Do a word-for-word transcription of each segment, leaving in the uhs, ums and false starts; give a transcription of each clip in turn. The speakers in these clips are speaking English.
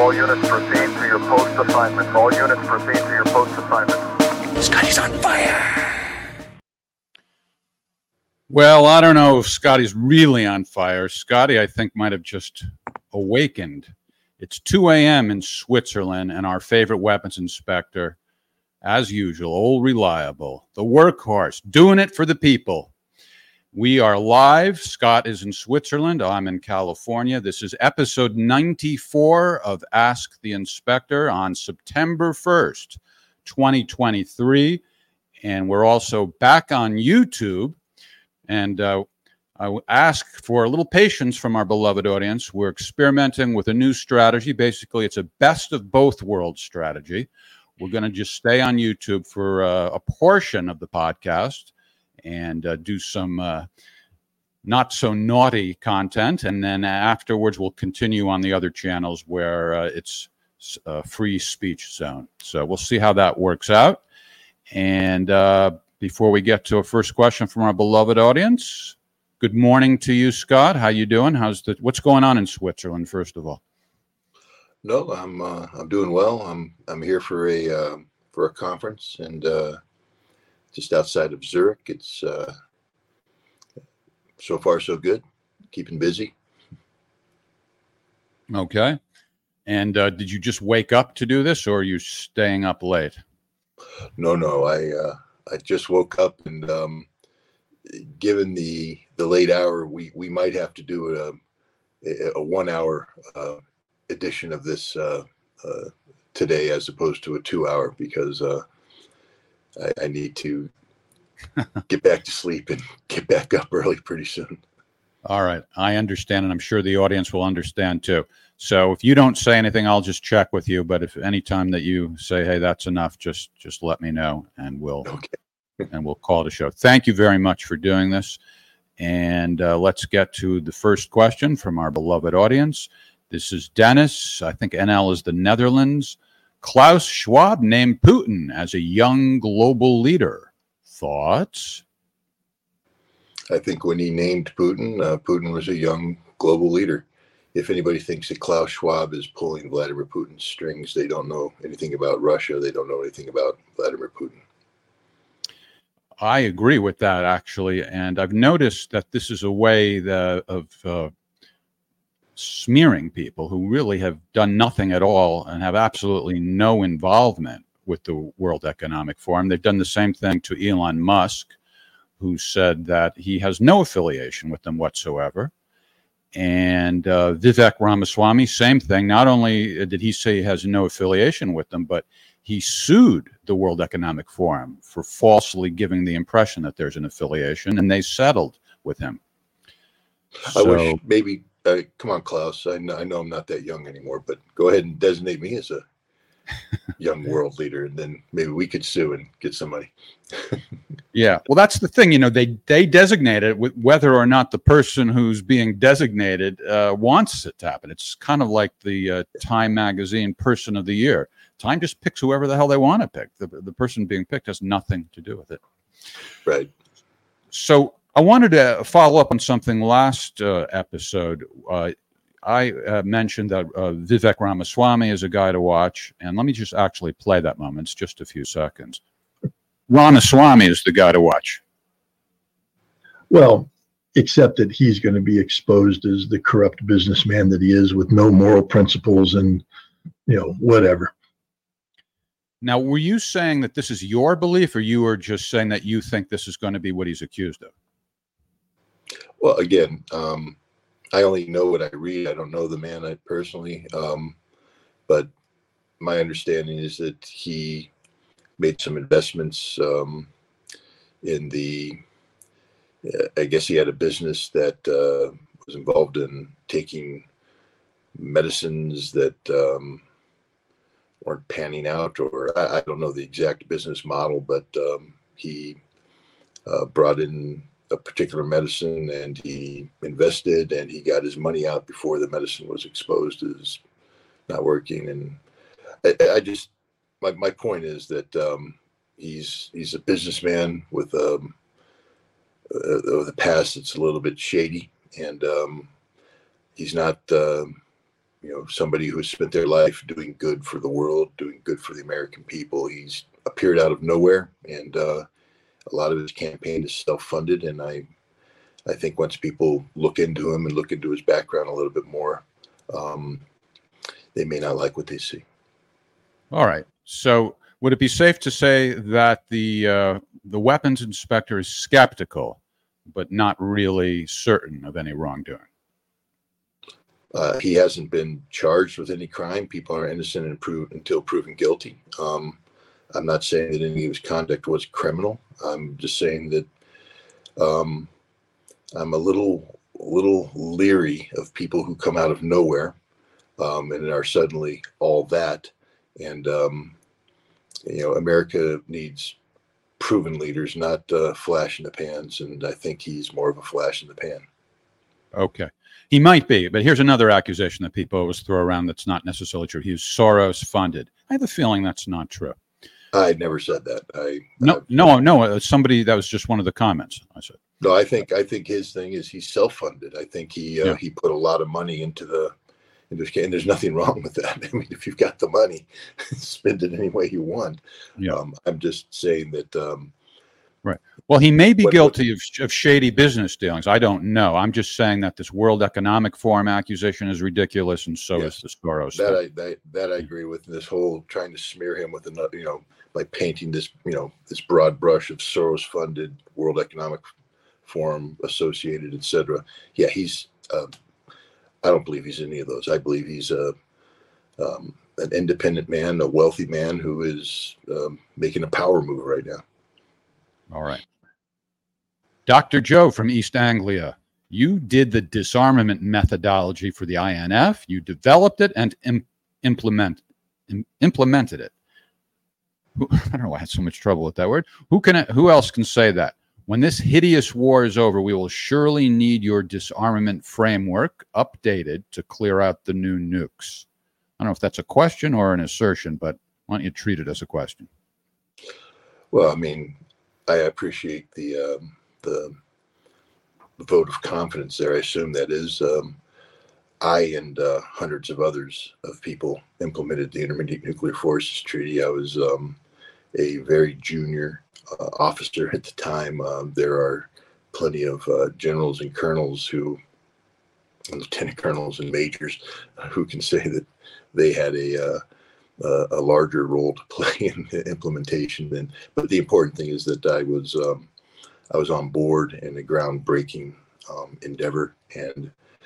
all units proceed to your post assignments. All units proceed to your post assignments. Scotty's on fire. Well, I don't know if Scotty's really on fire. Scotty, I think, might have just awakened. It's two a.m. in Switzerland, and our favorite weapons inspector, as usual, old reliable, the workhorse, doing it for the people. We are live. Scott is in Switzerland. I'm in California. This is episode ninety-four of Ask the Inspector on September first, twenty twenty-three. And we're also back on YouTube. And uh, I ask for a little patience from our beloved audience. We're experimenting with a new strategy. Basically, it's a best of both worlds strategy. We're going to just stay on YouTube for uh, a portion of the podcast and uh, do some uh, not so naughty content. And then afterwards, we'll continue on the other channels where uh, it's a free speech zone. So we'll see how that works out. And uh, before we get to a first question from our beloved audience, good morning to you, Scott. How you doing? How's the what's going on in Switzerland, first of all? No, I'm uh, I'm doing well. I'm I'm here for a uh, for a conference and uh, just outside of Zurich. It's uh, so far so good. Keeping busy. Okay. And uh, did you just wake up to do this, or are you staying up late? No, no. I uh, I just woke up, and um, given the the late hour, we we might have to do a a one hour. Uh, edition of this uh, uh, today as opposed to a two hour because uh, I, I need to get back to sleep and get back up early pretty soon. All right. I understand, and I'm sure the audience will understand too. So if you don't say anything, I'll just check with you. But if any time that you say, hey, that's enough, just just let me know and we'll okay. and we'll call it a show. Thank you very much for doing this. And uh, let's get to the first question from our beloved audience. This is Dennis. I think N L is the Netherlands. Klaus Schwab named Putin as a young global leader. Thoughts? I think when he named Putin, uh, Putin was a young global leader. If anybody thinks that Klaus Schwab is pulling Vladimir Putin's strings, they don't know anything about Russia. They don't know anything about Vladimir Putin. I agree with that, actually. And I've noticed that this is a way that, of uh, smearing people who really have done nothing at all and have absolutely no involvement with the World Economic Forum. They've done the same thing to Elon Musk, who said that he has no affiliation with them whatsoever. And uh, Vivek Ramaswamy, same thing. Not only did he say he has no affiliation with them, but he sued the World Economic Forum for falsely giving the impression that there's an affiliation, and they settled with him. I so, wish maybe... Uh, come on, Klaus. I know, I know I'm not that young anymore, but go ahead and designate me as a young world leader, and then maybe we could sue and get some money. Yeah, well, that's the thing. You know, they they designate it with whether or not the person who's being designated uh, wants it to happen. It's kind of like the uh, Time magazine Person of the Year. Time just picks whoever the hell they want to pick. The the person being picked has nothing to do with it. Right. So I wanted to follow up on something last uh, episode. Uh, I uh, mentioned that uh, Vivek Ramaswamy is a guy to watch, and let me just actually play that moment. It's just a few seconds. Ramaswamy is the guy to watch. Well, except that he's going to be exposed as the corrupt businessman that he is, with no moral principles and, you know, whatever. Now, were you saying that this is your belief, or you were just saying that you think this is going to be what he's accused of? Well, again, um, I only know what I read. I don't know the man I personally, um, but my understanding is that he made some investments um, in the, uh, I guess he had a business that uh, was involved in taking medicines that um, weren't panning out, or I, I don't know the exact business model, but um, he uh, brought in a particular medicine and he invested and he got his money out before the medicine was exposed as not working. And I, I just, my, my point is that um, he's he's a businessman with um, uh, with a past that's a little bit shady, and um, he's not uh, you know, somebody who has spent their life doing good for the world, doing good for the American people. He's appeared out of nowhere, and uh, a lot of his campaign is self-funded. And I, I think once people look into him and look into his background a little bit more, um, they may not like what they see. All right. So would it be safe to say that the uh, the weapons inspector is skeptical, but not really certain of any wrongdoing? Uh, he hasn't been charged with any crime. People are innocent and prove, until proven guilty. Um, I'm not saying that any of his conduct was criminal. I'm just saying that um, I'm a little, a little leery of people who come out of nowhere um, and are suddenly all that. And um, you know, America needs proven leaders, not uh, flash in the pans. And I think he's more of a flash in the pan. Okay. He might be, but here's another accusation that people always throw around that's not necessarily true. He was Soros funded. I have a feeling that's not true. I never said that. I no, I, no, no. Somebody that was just one of the comments. I said no. I think I think his thing is he's self-funded. I think he uh, yeah. he put a lot of money into the into the, and there's nothing wrong with that. I mean, if you've got the money, spend it any way you want. Yeah. Um, I'm just saying that. Um, Right. Well, he may be what, guilty of, of shady business dealings. I don't know. I'm just saying that this World Economic Forum accusation is ridiculous, and so yes, is the Soros. That I that, that I agree with. This whole trying to smear him with another, you know, by painting this, you know, this broad brush of Soros-funded World Economic Forum associated, et cetera. Yeah, he's. Uh, I don't believe he's any of those. I believe he's a um, an independent man, a wealthy man who is um, making a power move right now. All right. Doctor Joe from East Anglia, you did the disarmament methodology for the I N F. You developed it and im- implement, im- implemented it. Who, I don't know why I had so much trouble with that word. Who can? Who else can say that? When this hideous war is over, we will surely need your disarmament framework updated to clear out the new nukes. I don't know if that's a question or an assertion, but why don't you treat it as a question? Well, I mean, I appreciate the um, the vote of confidence there. I assume that is um, I and uh, hundreds of others of people implemented the Intermediate Nuclear Forces Treaty. I was um, a very junior uh, officer at the time. Uh, there are plenty of uh, generals and colonels who, and lieutenant colonels and majors, uh, who can say that they had a uh, Uh, a larger role to play in the implementation. Than, but the important thing is that I was um, I was on board in a groundbreaking um, endeavor and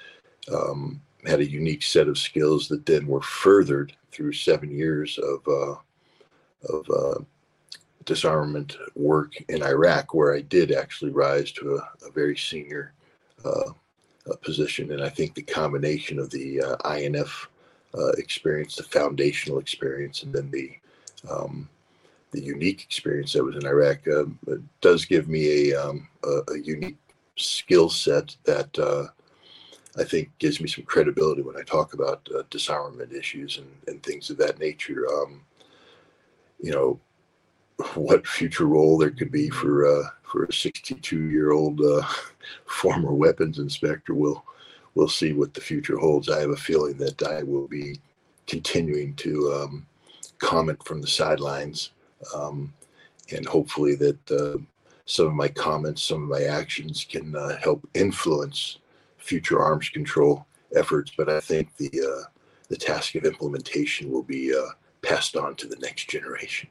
um, had a unique set of skills that then were furthered through seven years of uh, of uh, disarmament work in Iraq, where I did actually rise to a, a very senior uh, uh, position. And I think the combination of the uh, I N F Uh, experience, the foundational experience, and then the um, the unique experience that was in Iraq uh, does give me a, um, a, a unique skill set that uh, I think gives me some credibility when I talk about uh, disarmament issues and, and things of that nature. Um, you know, what future role there could be for uh, for a sixty-two-year-old uh, former weapons inspector will. We'll see what the future holds. I have a feeling that I will be continuing to um, comment from the sidelines, um, and hopefully that uh, some of my comments, some of my actions can uh, help influence future arms control efforts. But I think the uh, the task of implementation will be uh, passed on to the next generation.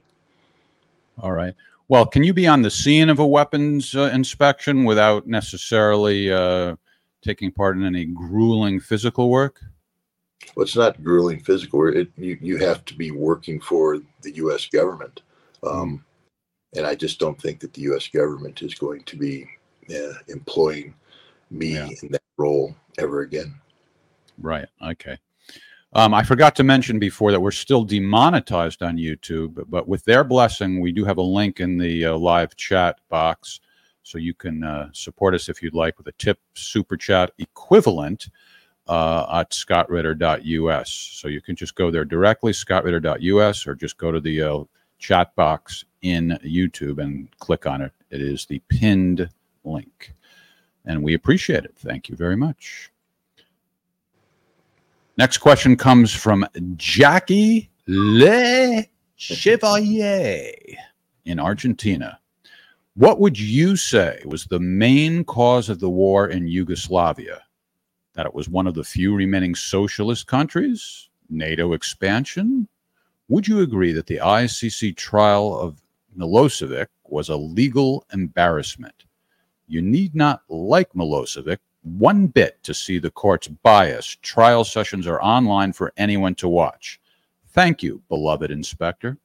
All right. Well, can you be on the scene of a weapons uh, inspection without necessarily uh, taking part in any grueling physical work? Well, it's not grueling physical work. It, you, you have to be working for the U S government. Um, mm. And I just don't think that the U S government is going to be uh, employing me yeah. in that role ever again. Right. Okay. Um, I forgot to mention before that we're still demonetized on YouTube, but, but with their blessing, we do have a link in the uh, live chat box. So you can uh, support us if you'd like with a tip super chat equivalent uh, at scott ritter dot U S. So you can just go there directly, scott ritter dot U S, or just go to the uh, chat box in YouTube and click on it. It is the pinned link. And we appreciate it. Thank you very much. Next question comes from Jackie Le Chevalier in Argentina. What would you say was the main cause of the war in Yugoslavia? That it was one of the few remaining socialist countries? NATO expansion? Would you agree that the I C C trial of Milosevic was a legal embarrassment? You need not like Milosevic one bit to see the court's bias. Trial sessions are online for anyone to watch. Thank you, beloved inspector.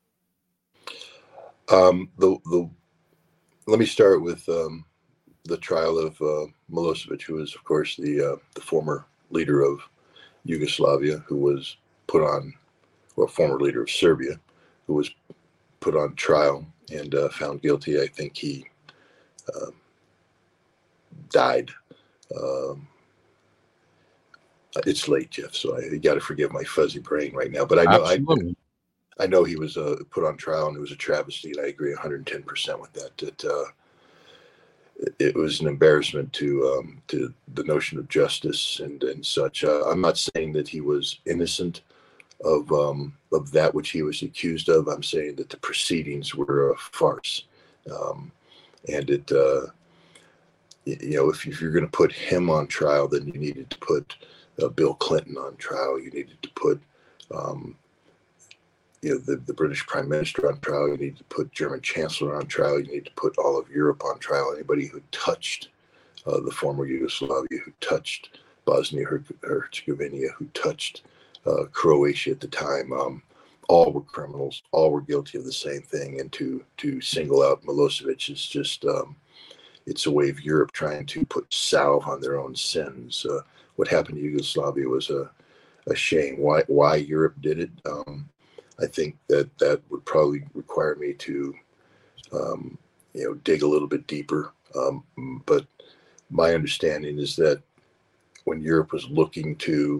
Um, the the let me start with um, the trial of uh, Milosevic, who is, of course, the uh, the former leader of Yugoslavia, who was put on, well, former leader of Serbia, who was put on trial and uh, found guilty. I think he uh, died. Um, it's late, Jeff, so I you got to forgive my fuzzy brain right now. But I know Absolutely. I, I know he was uh, put on trial, and it was a travesty. And I agree one hundred ten percent with that. That uh, it, it was an embarrassment to um, to the notion of justice and and such. Uh, I'm not saying that he was innocent of um, of that which he was accused of. I'm saying that the proceedings were a farce, um, and it. Uh, You know, if, if you're going to put him on trial, then you needed to put uh, Bill Clinton on trial. You needed to put, um, you know, the, the British Prime Minister on trial. You need to put German Chancellor on trial. You need to put all of Europe on trial. Anybody who touched uh, the former Yugoslavia, who touched Bosnia-Herzegovina, who touched uh, Croatia at the time, um, all were criminals. All were guilty of the same thing. And to to single out Milosevic is just. Um, It's a way of Europe trying to put salve on their own sins. Uh, what happened to Yugoslavia was a, a shame. Why why Europe did it? Um, I think that that would probably require me to, um, you know, dig a little bit deeper. Um, but my understanding is that when Europe was looking to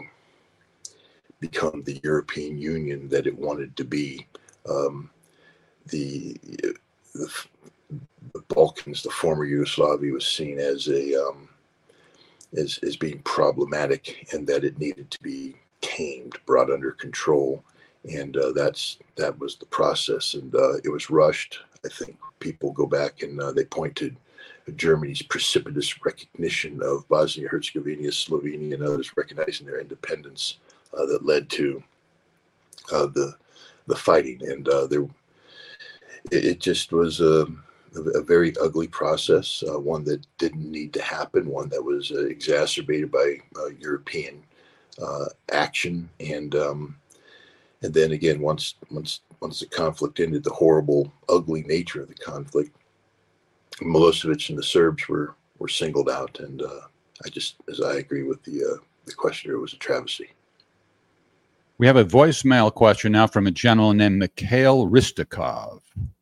become the European Union that it wanted to be, um, the, the the Balkans, the former Yugoslavia, was seen as a um, as as being problematic, and that it needed to be tamed, brought under control, and uh, that's that was the process, and uh, it was rushed. I think people go back and uh, they point to Germany's precipitous recognition of Bosnia-Herzegovina, Slovenia, and others recognizing their independence uh, that led to uh, the the fighting, and uh, there it, it just was a. a very ugly process, uh, one that didn't need to happen, one that was uh, exacerbated by uh, European uh, action, and um, and then again, once once once the conflict ended, the horrible, ugly nature of the conflict, Milosevic and the Serbs were were singled out, and uh, I just, as I agree with the uh, the questioner, it was a travesty. We have a voicemail question now from a gentleman named Mikhail Ristikov.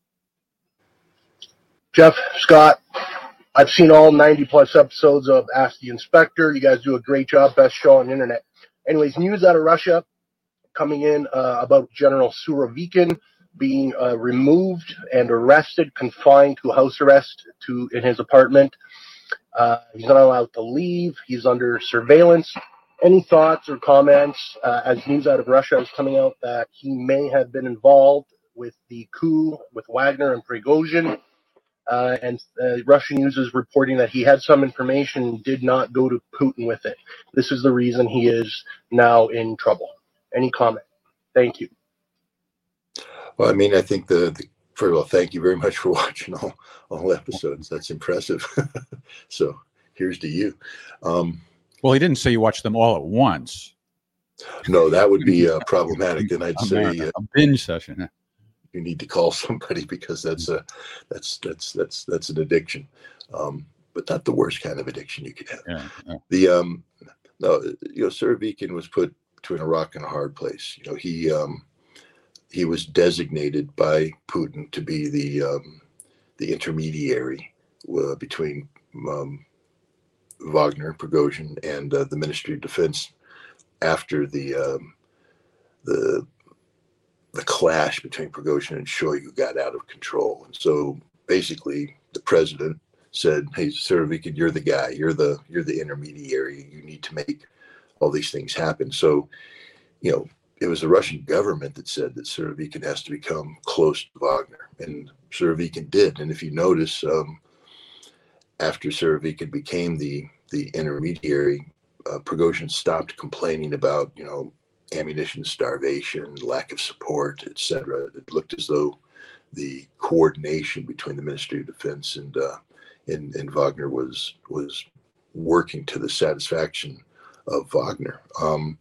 Jeff, Scott, I've seen all ninety plus episodes of Ask the Inspector. You guys do a great job. Best show on the internet. Anyways, news out of Russia coming in uh, about General Surovikin being uh, removed and arrested, confined to house arrest to in his apartment. Uh, he's not allowed to leave. He's under surveillance. Any thoughts or comments uh, as news out of Russia is coming out that he may have been involved with the coup with Wagner and Prigozhin? Uh, and uh, Russian news is reporting that he had some information and did not go to Putin with it. This is the reason he is now in trouble. Any comment? Thank you. Well, I mean, I think the, the first of all, thank you very much for watching all, all episodes. That's impressive. So here's to you. Um, well, he didn't say you watched them all at once. No, that would be uh, problematic. Then I'd say uh, a binge session. You need to call somebody, because that's a that's that's that's that's an addiction, um, but not the worst kind of addiction you could have. Yeah, yeah. The um, no, you know, Surovikin was put between a rock and a hard place. You know, he um, he was designated by Putin to be the um, the intermediary uh, between um, Wagner, Prigozhin, and uh, the Ministry of Defense after the um, the the clash between Prigozhin and Shoigu got out of control. And so basically the president said, hey, Surovikin, you're the guy, you're the, you're the intermediary. You need to make all these things happened. So, you know, it was the Russian government that said that Surovikin has to become close to Wagner, and Surovikin did. And if you notice, um, after Surovikin became the the intermediary, uh, Prigozhin stopped complaining about, you know, ammunition starvation, lack of support, et cetera. It looked as though the coordination between the Ministry of Defense and uh, and, and Wagner was was working to the satisfaction of Wagner. Um,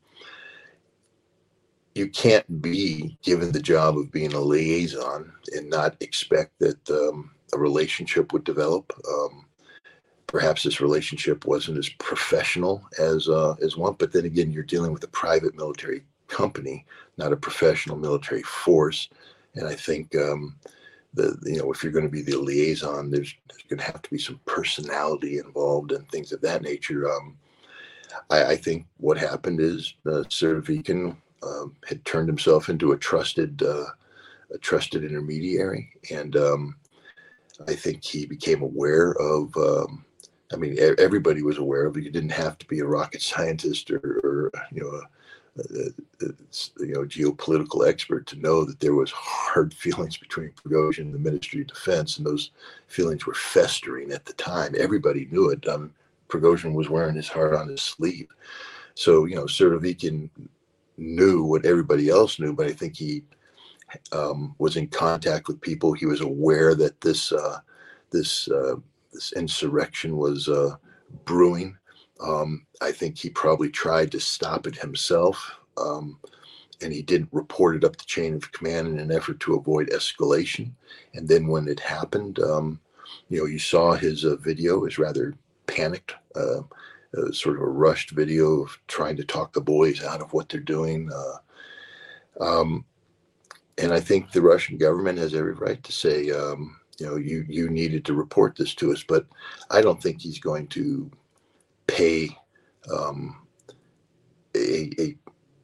you can't be given the job of being a liaison and not expect that um, a relationship would develop. Um, perhaps this relationship wasn't as professional as uh, as one, but then again, you're dealing with a private military company, not a professional military force. And I think um, the you know if you're going to be the liaison, there's, there's going to have to be some personality involved and things of that nature. Um, I, I think what happened is uh, Surovikin um, had turned himself into a trusted uh, a trusted intermediary, and um, I think he became aware of. Um, I mean, everybody was aware of it. You didn't have to be a rocket scientist or, or you know, a, a, a, you know, geopolitical expert to know that there was hard feelings between Prigozhin and the Ministry of Defense, and those feelings were festering at the time. Everybody knew it. Um, Prigozhin was wearing his heart on his sleeve. So, you know, Surovikin knew what everybody else knew, but I think he um, was in contact with people. He was aware that this uh, this uh, this insurrection was uh, brewing. Um, I think he probably tried to stop it himself, um, and he didn't report it up the chain of command in an effort to avoid escalation. And then when it happened, um, you know, you saw his uh, video is rather panicked, uh, uh, sort of a rushed video of trying to talk the boys out of what they're doing. Uh, um, and I think the Russian government has every right to say, um, you know, you, you needed to report this to us, but I don't think he's going to pay um, a, a,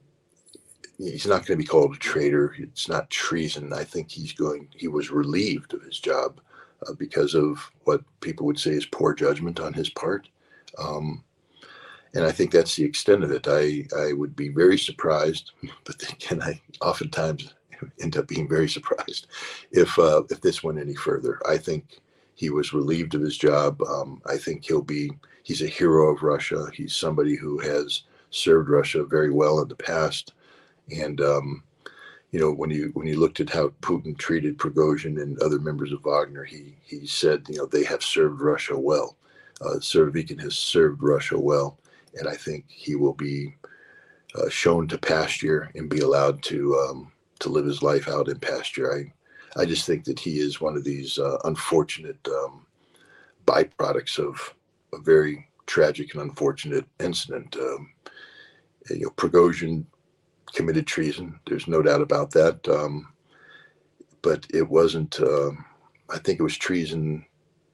he's not going to be called a traitor. It's not treason. I think he's going, he was relieved of his job uh, because of what people would say is poor judgment on his part. Um, and I think that's the extent of it. I, I would be very surprised, but then again, I oftentimes end up being very surprised if uh, if this went any further. I think he was relieved of his job. Um, I think he'll be, he's a hero of Russia. He's somebody who has served Russia very well in the past. And, um, you know, when you when you looked at how Putin treated Prigozhin and other members of Wagner, he he said, you know, they have served Russia well. Uh, Surovikin has served Russia well. And I think he will be uh, shown to pasture and be allowed to um, to live his life out in pasture. I, I just think that he is one of these uh, unfortunate um, byproducts of a very tragic and unfortunate incident. Um, you know, Prigozhin committed treason. There's no doubt about that. Um, but it wasn't, uh, I think it was treason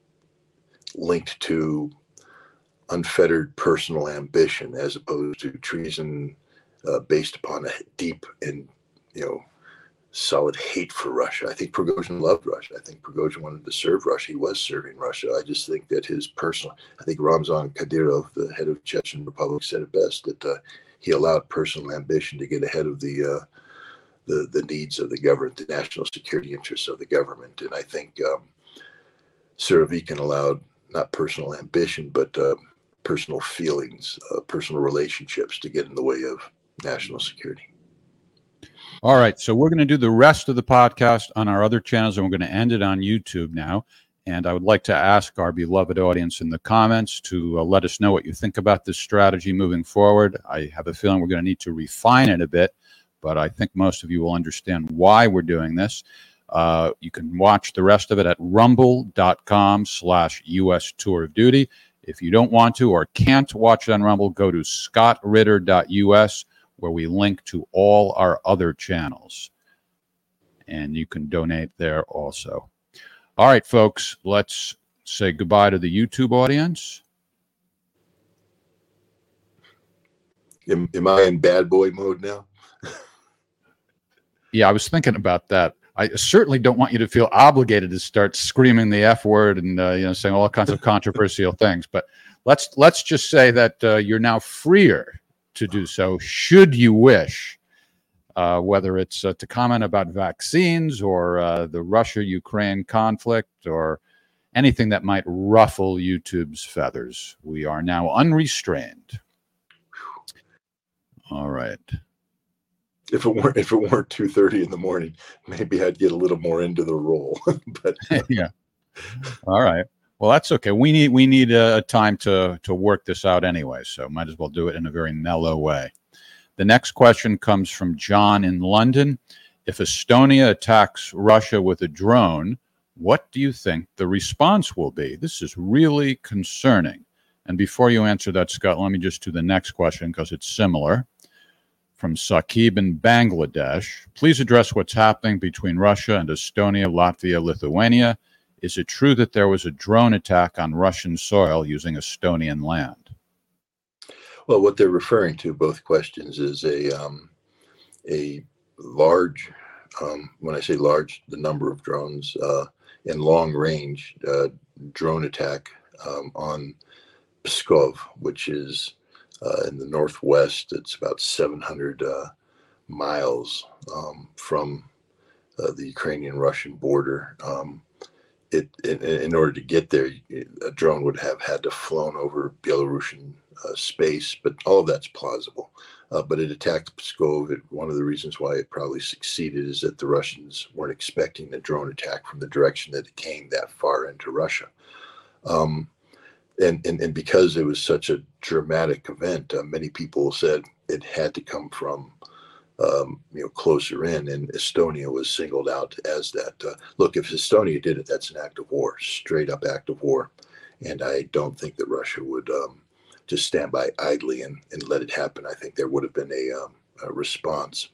linked to unfettered personal ambition as opposed to treason uh, based upon a deep and, you know, solid hate for Russia. I think Prigozhin loved Russia. I think Prigozhin wanted to serve Russia. He was serving Russia. I just think that his personal, I think Ramzan Kadyrov, the head of Chechen Republic, said it best, that uh, he allowed personal ambition to get ahead of the, uh, the the needs of the government, the national security interests of the government. And I think um, Surovikin allowed not personal ambition, but uh, personal feelings, uh, personal relationships to get in the way of national security. All right, so we're going to do the rest of the podcast on our other channels, and we're going to end it on YouTube now. And I would like to ask our beloved audience in the comments to uh, let us know what you think about this strategy moving forward. I have a feeling we're going to need to refine it a bit, but I think most of you will understand why we're doing this. Uh, you can watch the rest of it at rumble.com slash US Tour of Duty. If you don't want to or can't watch it on Rumble, go to scott ritter dot U S, where we link to all our other channels. And you can donate there also. All right, folks, let's say goodbye to the YouTube audience. Am, am I in bad boy mode now? Yeah, I was thinking about that. I certainly don't want you to feel obligated to start screaming the F word and uh, you know, saying all kinds of controversial things. But let's let's just say that uh, you're now freer to do so, should you wish, uh, whether it's uh, to comment about vaccines or uh, the Russia-Ukraine conflict or anything that might ruffle YouTube's feathers. We are now unrestrained. All right. If it weren't if it weren't two thirty in the morning, maybe I'd get a little more into the role. But yeah. All right. Well, that's okay. We need we need a, a time to to work this out anyway, so might as well do it in a very mellow way. The next question comes from John in London. If Estonia attacks Russia with a drone, what do you think the response will be? This is really concerning. And before you answer that, Scott, let me just do the next question because it's similar. From Saqib in Bangladesh, please address what's happening between Russia and Estonia, Latvia, Lithuania. Is it true that there was a drone attack on Russian soil using Estonian land? Well, what they're referring to, both questions, is a um, a large, um, when I say large, the number of drones uh, in long range uh, drone attack um, on Pskov, which is Uh, in the northwest. It's about seven hundred uh, miles um, from uh, the Ukrainian-Russian border. Um, it, in, in order to get there, a drone would have had to flown over Belarusian uh, space, but all of that's plausible. Uh, but it attacked Pskov. It, one of the reasons why it probably succeeded is that the Russians weren't expecting the drone attack from the direction that it came that far into Russia. Um, And, and and because it was such a dramatic event, uh, many people said it had to come from, um, you know, closer in, and Estonia was singled out as that. Uh, look, if Estonia did it, that's an act of war, straight up act of war, and I don't think that Russia would um, just stand by idly and, and let it happen. I think there would have been a, um, a response.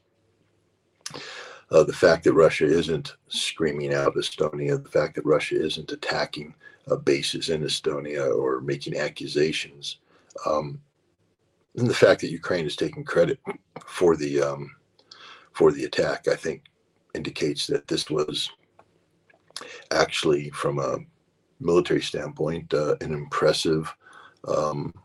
Uh, the fact that Russia isn't screaming out Estonia, the fact that Russia isn't attacking uh, bases in Estonia or making accusations, um, and the fact that Ukraine is taking credit for the um, for the attack, I think, indicates that this was actually, from a military standpoint, uh, an impressive um,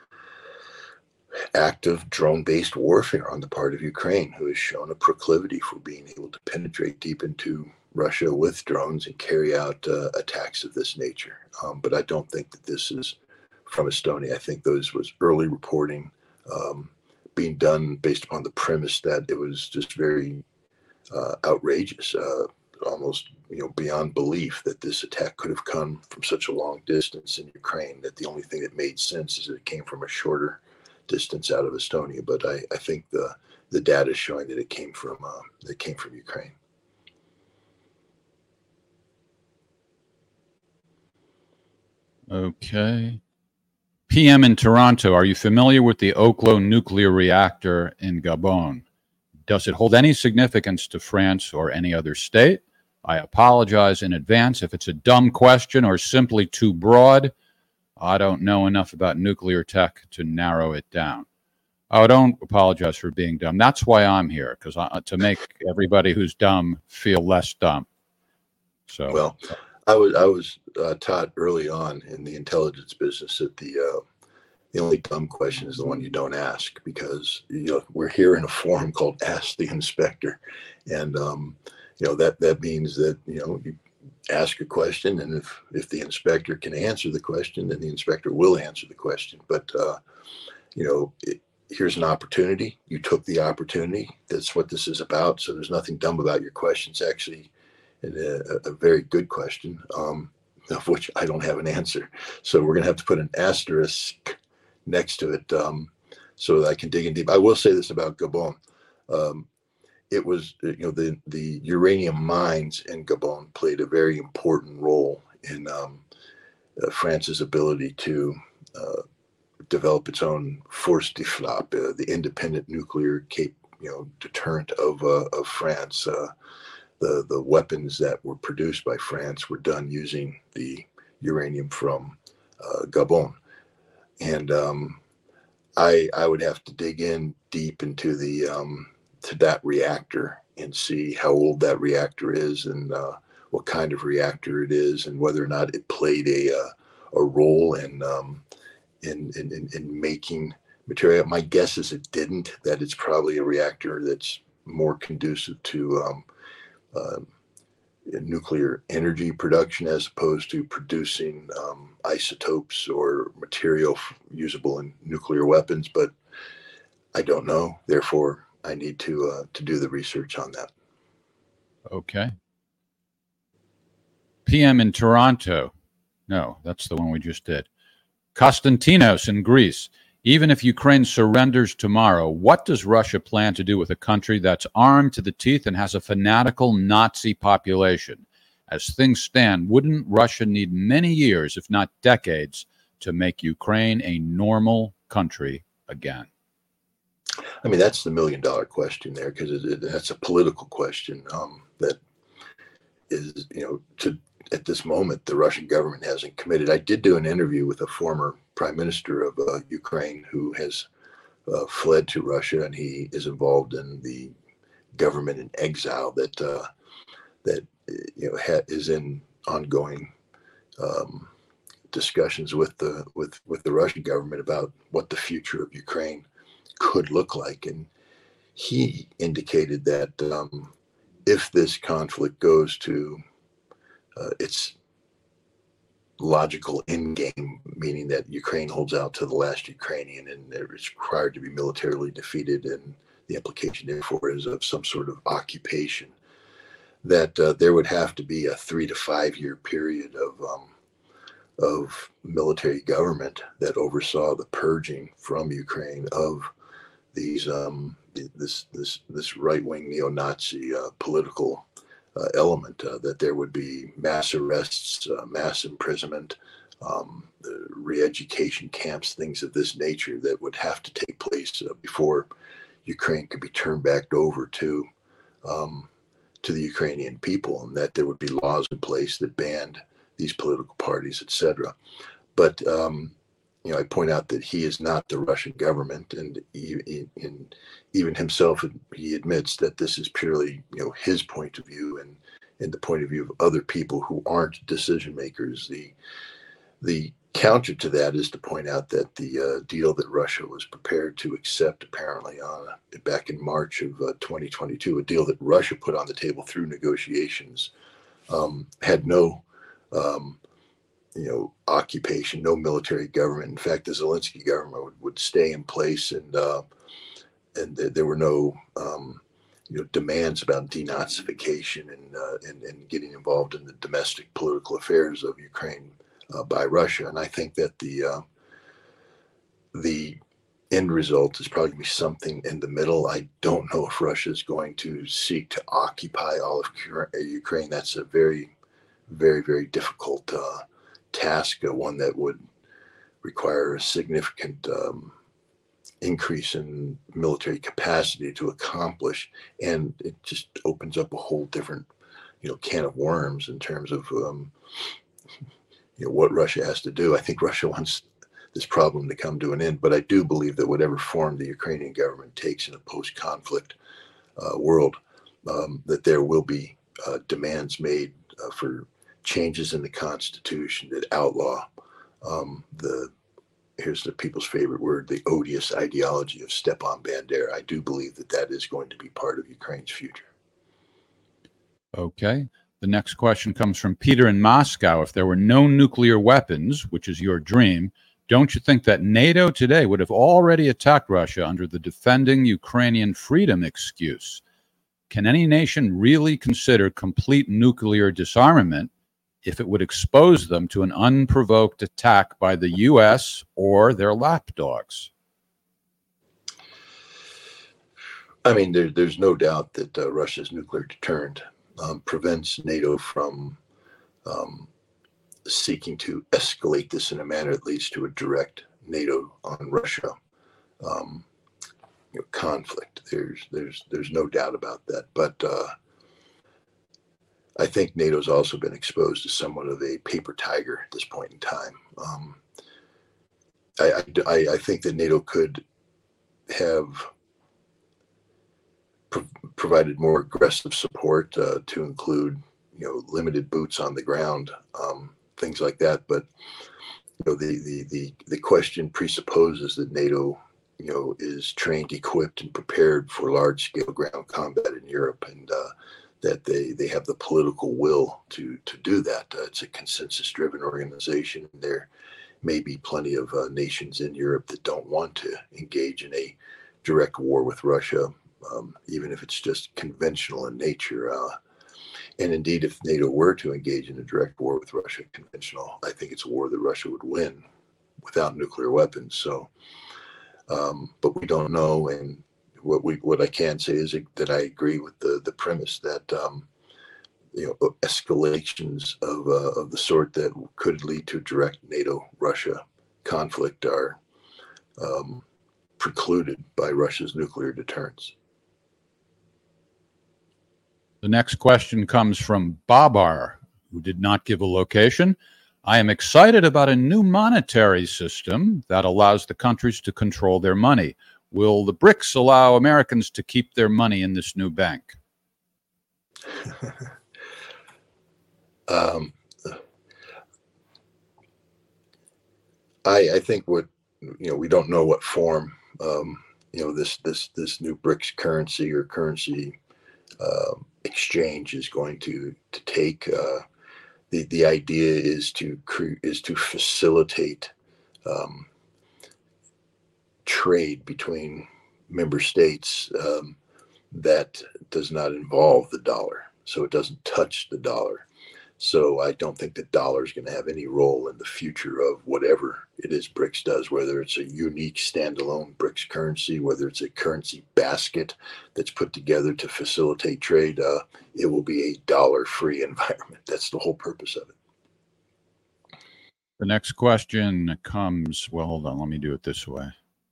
act of drone-based warfare on the part of Ukraine, who has shown a proclivity for being able to penetrate deep into Russia with drones and carry out uh, attacks of this nature. Um, but I don't think that this is from Estonia. I think those was early reporting um, being done based upon the premise that it was just very uh, outrageous, uh, almost you know beyond belief that this attack could have come from such a long distance in Ukraine, that the only thing that made sense is that it came from a shorter distance out of Estonia. But I, I think the the data is showing that it came from uh, that it came from Ukraine. Okay. P M in Toronto, are you familiar with the Oklo nuclear reactor in Gabon? Does it hold any significance to France or any other state? I apologize in advance if it's a dumb question or simply too broad. I don't know enough about nuclear tech to narrow it down. Oh, don't apologize for being dumb. That's why I'm here, because to make everybody who's dumb feel less dumb. So, well, I was I was uh, taught early on in the intelligence business that the uh, the only dumb question is the one you don't ask, because you know we're here in a forum called Ask the Inspector, and um, you know that that means that you know you ask a question, and if if the inspector can answer the question, then the inspector will answer the question. But uh, you know, it, here's an opportunity. You took the opportunity. That's what this is about. So there's nothing dumb about your question. It's actually a, a very good question, um, of which I don't have an answer. So we're gonna have to put an asterisk next to it um, so that I can dig in deep. I will say this about Gabon. Um, It was, you know, the, the uranium mines in Gabon played a very important role in um, uh, France's ability to uh, develop its own force de frappe, uh, the independent nuclear, cap- you know, deterrent of uh, of France. Uh, the the weapons that were produced by France were done using the uranium from uh, Gabon, and um, I I would have to dig in deep into the um, to that reactor and see how old that reactor is, and uh, what kind of reactor it is, and whether or not it played a uh, a role in, um, in in in in making material. My guess is it didn't, that it's probably a reactor that's more conducive to um, uh, nuclear energy production as opposed to producing um, isotopes or material usable in nuclear weapons. But I don't know. Therefore, I need to uh, to do the research on that. Okay. P M in Toronto. No, that's the one we just did. Konstantinos in Greece. Even if Ukraine surrenders tomorrow, what does Russia plan to do with a country that's armed to the teeth and has a fanatical Nazi population? As things stand, wouldn't Russia need many years, if not decades, to make Ukraine a normal country again? I mean, that's the million dollar question there, because it, it, that's a political question um, that is, you know, to at this moment, the Russian government hasn't committed. I did do an interview with a former prime minister of uh, Ukraine who has uh, fled to Russia, and he is involved in the government in exile that uh, that you know ha- is in ongoing um, discussions with the with with the Russian government about what the future of Ukraine could look like. And he indicated that um, if this conflict goes to uh, its logical end game, meaning that Ukraine holds out to the last Ukrainian and they're required to be militarily defeated, and the implication therefore is of some sort of occupation, that uh, there would have to be a three to five year period of um, of military government that oversaw the purging from Ukraine of these um, this this this right-wing neo-Nazi uh, political uh, element. Uh, that there would be mass arrests, uh, mass imprisonment, um, re-education camps, things of this nature that would have to take place uh, before Ukraine could be turned back over to um, to the Ukrainian people, and that there would be laws in place that banned these political parties, et cetera. But um, you know, I point out that he is not the Russian government, and he, he, and even himself, he admits that this is purely, you know, his point of view and, and the point of view of other people who aren't decision makers. The the counter to that is to point out that the uh, deal that Russia was prepared to accept, apparently on uh, back in March of uh, twenty twenty-two, a deal that Russia put on the table through negotiations, um, had no um, you know, occupation, no military government. In fact, the Zelensky government would, would stay in place, and uh, and th- there were no um, you know, demands about denazification and, uh, and and getting involved in the domestic political affairs of Ukraine uh, by Russia. And I think that the uh, the end result is probably going to be something in the middle. I don't know if Russia is going to seek to occupy all of Ukraine. That's a very, very, very difficult Uh, task, uh, one that would require a significant um, increase in military capacity to accomplish, and it just opens up a whole different, you know, can of worms in terms of um, you know, what Russia has to do. I think Russia wants this problem to come to an end, but I do believe that whatever form the Ukrainian government takes in a post-conflict uh, world, um, that there will be uh, demands made uh, for changes in the Constitution that outlaw um, the, here's the people's favorite word, the odious ideology of Stepan Bandera. I do believe that that is going to be part of Ukraine's future. Okay. The next question comes from Peter in Moscow. If there were no nuclear weapons, which is your dream, don't you think that NATO today would have already attacked Russia under the defending Ukrainian freedom excuse? Can any nation really consider complete nuclear disarmament if it would expose them to an unprovoked attack by the U S or their lapdogs? I mean, there, there's no doubt that uh, Russia's nuclear deterrent um, prevents NATO from um, seeking to escalate this in a manner that leads to a direct NATO on Russia um, you know, conflict. There's there's there's no doubt about that. But uh, I think NATO's also been exposed to somewhat of a paper tiger at this point in time. Um, I, I, I think that NATO could have pro- provided more aggressive support uh, to include, you know, limited boots on the ground, um, things like that. But you know, the, the the the question presupposes that NATO you know, is trained, equipped, and prepared for large-scale ground combat in Europe, and uh, that they they have the political will to to do that. Uh, it's a consensus-driven organization. There may be plenty of uh, nations in Europe that don't want to engage in a direct war with Russia, um, even if it's just conventional in nature. Uh, and indeed, if NATO were to engage in a direct war with Russia, conventional, I think it's a war that Russia would win without nuclear weapons. So, um, but we don't know. And what we what I can say is that I agree with the the premise that um, you know, escalations of uh, of the sort that could lead to direct NATO-Russia conflict are um, precluded by Russia's nuclear deterrence. The next question comes from Babar, who did not give a location. I am excited about a new monetary system that allows the countries to control their money. Will the BRICS allow Americans to keep their money in this new bank? Um, I, I think what, you know, we don't know what form, um, you know, this, this, this new BRICS currency or currency uh, exchange is going to, to take. Uh, the, the idea is to cre- is to facilitate um, trade between member states um, that does not involve the dollar. So it doesn't touch the dollar. So I don't think the dollar is going to have any role in the future of whatever it is BRICS does, whether it's a unique standalone BRICS currency, whether it's a currency basket that's put together to facilitate trade. Uh, it will be a dollar-free environment. That's the whole purpose of it. The next question comes, well, hold on, let me do it this way.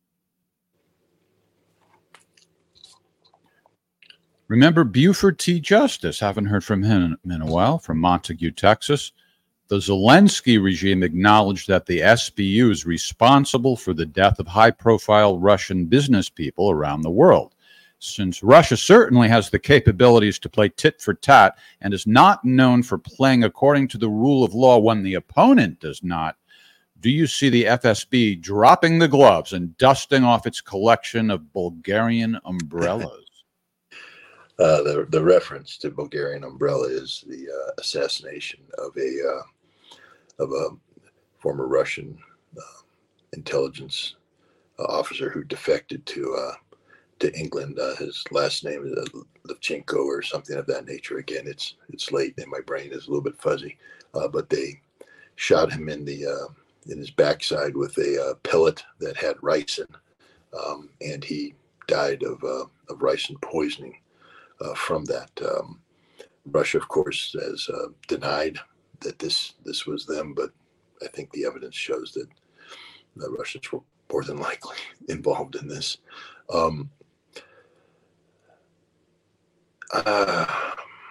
Remember Buford T. Justice? Haven't heard from him in a while, from Montague, Texas. The Zelensky regime acknowledged that the S B U is responsible for the death of high-profile Russian business people around the world. Since Russia certainly has the capabilities to play tit for tat and is not known for playing according to the rule of law when the opponent does not, do you see the F S B dropping the gloves and dusting off its collection of Bulgarian umbrellas? Uh, the the reference to Bulgarian umbrella is the uh, assassination of a uh, of a former Russian uh, intelligence uh, officer who defected to uh, to England. Uh, his last name is uh, Levchenko or something of that nature. Again, it's it's late and my brain is a little bit fuzzy, uh, but they shot him in the uh, in his backside with a uh, pellet that had ricin, um, and he died of uh, of ricin poisoning. Uh, from that, um, Russia, of course, has uh, denied that this this was them, but I think the evidence shows that the Russians were more than likely involved in this. Um, uh,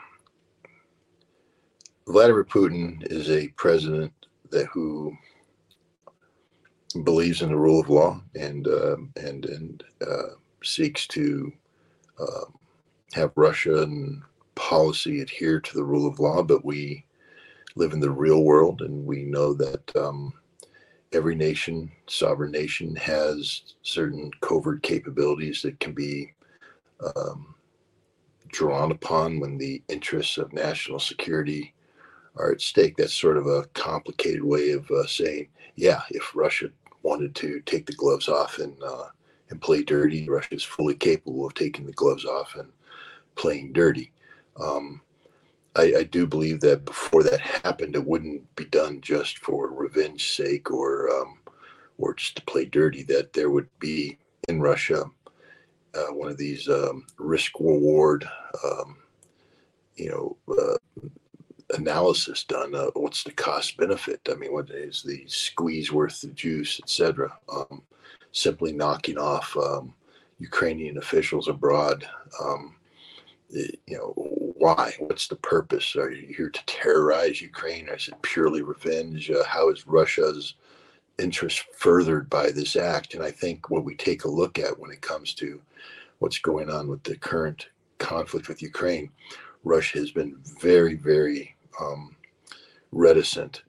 Vladimir Putin is a president that who believes in the rule of law and uh, and and uh, seeks to. Uh, have Russian policy adhere to the rule of law, but we live in the real world and we know that um, every nation, sovereign nation, has certain covert capabilities that can be um, drawn upon when the interests of national security are at stake. That's sort of a complicated way of uh, saying, yeah, if Russia wanted to take the gloves off and uh, and play dirty, Russia is fully capable of taking the gloves off and playing dirty. Um, I, I do believe that before that happened, it wouldn't be done just for revenge sake or um, or just to play dirty. That there would be in Russia uh, one of these um, risk reward, um, you know, uh, analysis done. Uh, what's the cost benefit? I mean, what is the squeeze worth the juice, et cetera. Um, simply knocking off um, Ukrainian officials abroad. Um, You know, why? What's the purpose? Are you here to terrorize Ukraine? Or is it purely revenge? Uh, how is Russia's interest furthered by this act? And I think what we take a look at when it comes to what's going on with the current conflict with Ukraine, Russia has been very, very um, reticent to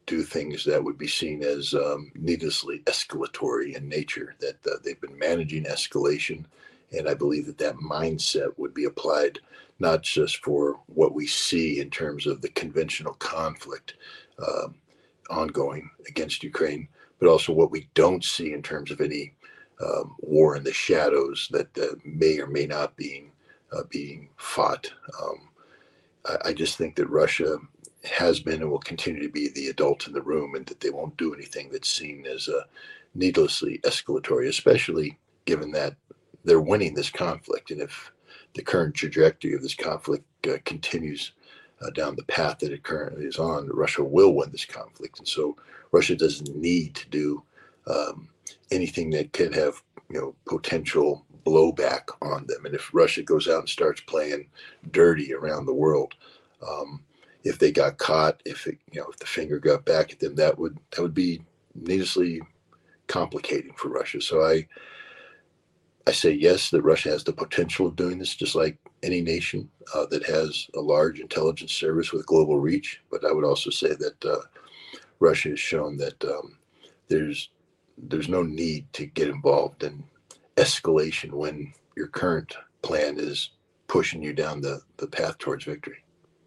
do things that would be seen as um, needlessly escalatory in nature, that uh, they've been managing escalation. And I believe that that mindset would be applied not just for what we see in terms of the conventional conflict um, ongoing against Ukraine, but also what we don't see in terms of any um, war in the shadows that uh, may or may not be uh, being fought. Um, I, I just think that Russia has been and will continue to be the adult in the room, and that they won't do anything that's seen as uh, needlessly escalatory, especially given that they're winning this conflict. And if the current trajectory of this conflict uh, continues uh, down the path that it currently is on, Russia will win this conflict. And so Russia doesn't need to do um, anything that could have, you know, potential blowback on them. And if Russia goes out and starts playing dirty around the world, um, if they got caught, if it, you know, if the finger got back at them, that would that would be needlessly complicating for Russia. So I I say yes, that Russia has the potential of doing this, just like any nation uh, that has a large intelligence service with global reach. But I would also say that uh, Russia has shown that um, there's there's no need to get involved in escalation when your current plan is pushing you down the, the path towards victory.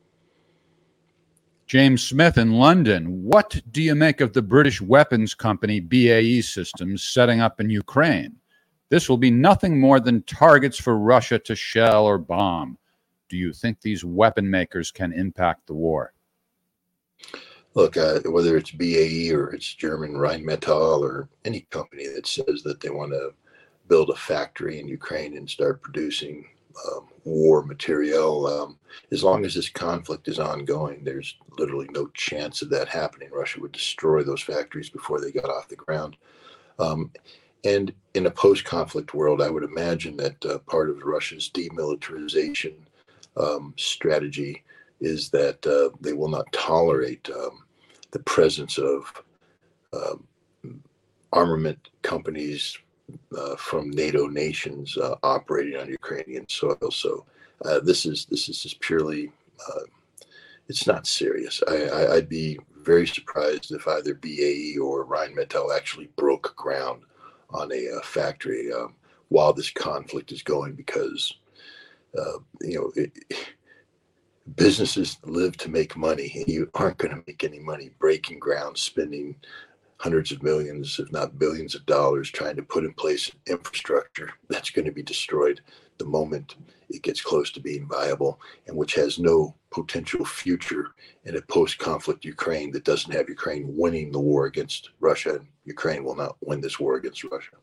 James Smith in London, what do you make of the British weapons company B A E Systems setting up in Ukraine? This will be nothing more than targets for Russia to shell or bomb. Do you think these weapon makers can impact the war? Look, uh, whether it's B A E or it's German Rheinmetall or any company that says that they want to build a factory in Ukraine and start producing um, war material, um, as long as this conflict is ongoing, there's literally no chance of that happening. Russia would destroy those factories before they got off the ground. Um, and in a post-conflict world, I would imagine that uh, part of Russia's demilitarization um, strategy is that uh, they will not tolerate um, the presence of um, armament companies uh, from NATO nations uh, operating on Ukrainian soil. So uh, this is this is just purely, uh, it's not serious. I, I, I'd be very surprised if either B A E or Rheinmetall actually broke ground on a uh, factory um, while this conflict is going, because uh, you know it, businesses live to make money, and you aren't going to make any money breaking ground, spending hundreds of millions, if not billions of dollars trying to put in place infrastructure that's going to be destroyed the moment it gets close to being viable, and which has no potential future in a post-conflict Ukraine that doesn't have Ukraine winning the war against Russia. And Ukraine will not win this war against Russia.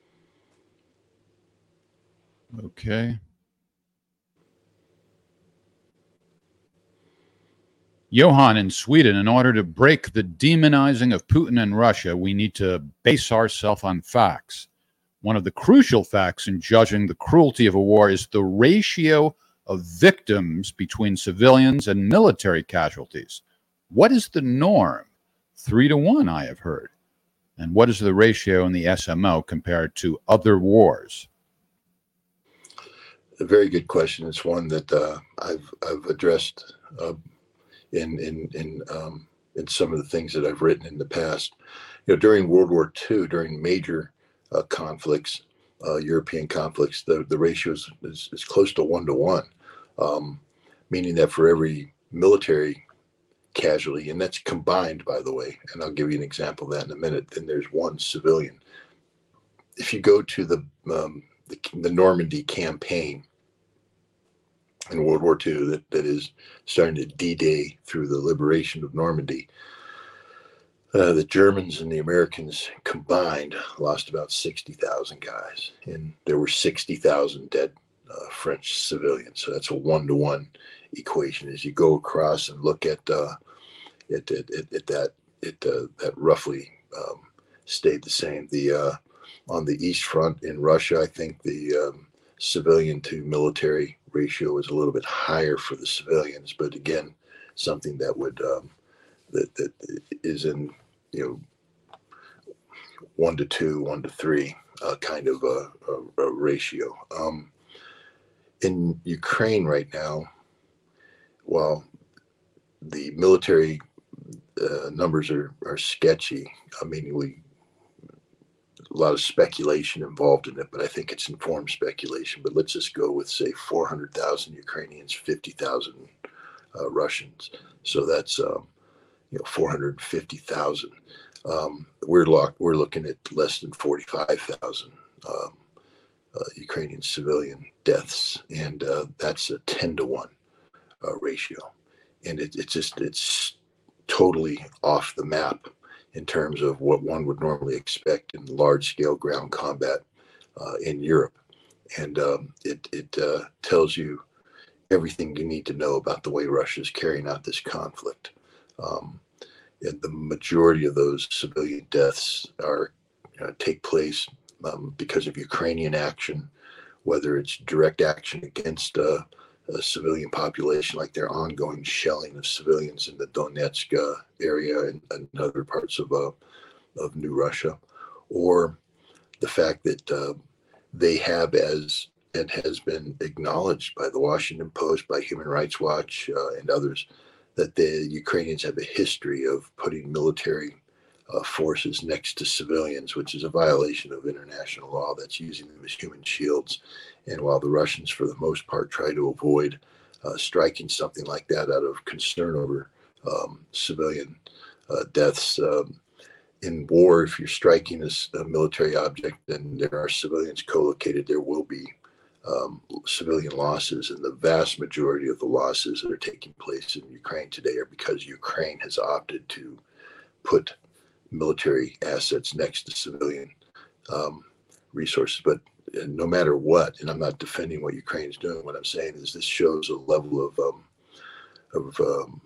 Okay. Johan in Sweden, in order to break the demonizing of Putin and Russia, we need to base ourselves on facts. One of the crucial facts in judging the cruelty of a war is the ratio of victims between civilians and military casualties. What is the norm? Three to one, I have heard. And what is the ratio in the S M O compared to other wars? A very good question. It's one that uh, I've I've addressed uh, in in in um, in some of the things that I've written in the past. You know, during World War Two, during major uh, conflicts, uh, European conflicts, the the ratio is, is, is close to one to one, um, meaning that for every military casualty, and that's combined, by the way, and I'll give you an example of that in a minute, then there's one civilian. If you go to the um, the, the Normandy campaign in World War Two, that, that is starting to D-Day through the liberation of Normandy, uh, the Germans and the Americans combined lost about sixty thousand guys, and there were sixty thousand dead uh, French civilians. So that's a one-to-one equation. As you go across and look at uh, at, at, at, at that, it uh, that roughly um, stayed the same. The uh, on the East Front in Russia, I think the um, civilian to military ratio is a little bit higher for the civilians, but again, something that would um, that that is in, you know, one to two, one to three, uh, kind of a, a, a ratio. Um, in Ukraine right now, while the military uh, numbers are, are sketchy. I mean, we a lot of speculation involved in it, but I think it's informed speculation. But let's just go with, say, four hundred thousand Ukrainians, fifty thousand uh, Russians. So that's um, you know four hundred fifty thousand. Um, we're locked. We're looking at less than forty-five thousand um, uh, Ukrainian civilian deaths, and uh, that's a ten to one uh, ratio. And it, it's just it's totally off the map in terms of what one would normally expect in large-scale ground combat uh, in Europe. And um, it, it uh, tells you everything you need to know about the way Russia is carrying out this conflict. Um, and the majority of those civilian deaths are uh, take place um, because of Ukrainian action, whether it's direct action against uh, a civilian population, like their ongoing shelling of civilians in the Donetsk uh, area and, and other parts of uh, of New Russia, or the fact that uh, they have, as and has been acknowledged by the Washington Post, by Human Rights Watch, uh, and others, that the Ukrainians have a history of putting military uh, forces next to civilians, which is a violation of international law. That's using them as human shields. And while the Russians, for the most part, try to avoid uh, striking something like that out of concern over um, civilian uh, deaths, um, in war, if you're striking a, a military object and there are civilians co-located, there will be um, civilian losses. And the vast majority of the losses that are taking place in Ukraine today are because Ukraine has opted to put military assets next to civilian um, resources. But no matter what, and I'm not defending what Ukraine's doing, what I'm saying is this shows a level of um, of um,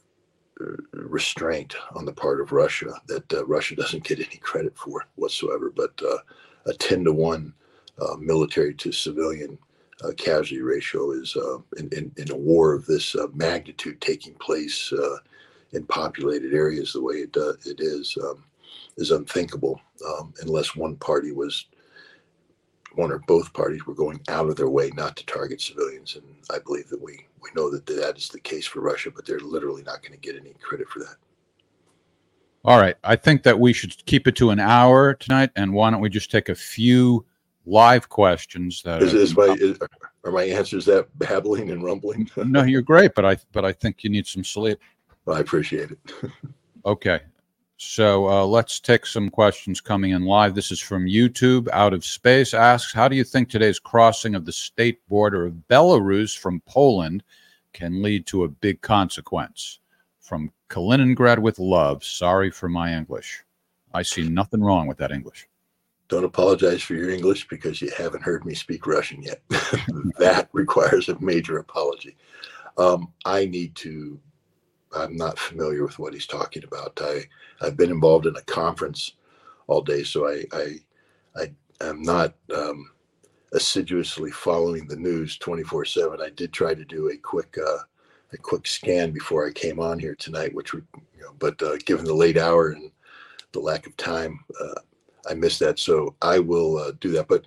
restraint on the part of Russia that uh, Russia doesn't get any credit for whatsoever. But uh, a ten to one uh, military to civilian uh, casualty ratio is uh, in, in, in a war of this uh, magnitude taking place uh, in populated areas the way it uh, it is um, is unthinkable um, unless one party was. One or both parties were going out of their way not to target civilians. And I believe that we, we know that that is the case for Russia, but they're literally not going to get any credit for that. All right. I think that we should keep it to an hour tonight. And why don't we just take a few live questions? That Is, are, is my, is, are my answers that babbling and rumbling? No, you're great, but I, but I think you need some sleep. Well, I appreciate it. Okay. So uh, let's take some questions coming in live. This is from YouTube. Out of Space asks, how do you think today's crossing of the state border of Belarus from Poland can lead to a big consequence? From Kaliningrad with love. Sorry for my English. I see nothing wrong with that English. Don't apologize for your English because you haven't heard me speak Russian yet. That requires a major apology. Um, I need to I'm not familiar with what he's talking about. I, I've been involved in a conference all day, so I, I, I am not um, assiduously following the news twenty-four seven. I did try to do a quick, uh, a quick scan before I came on here tonight, which would, you know, but uh, given the late hour and the lack of time, uh, I missed that. So I will uh, do that. But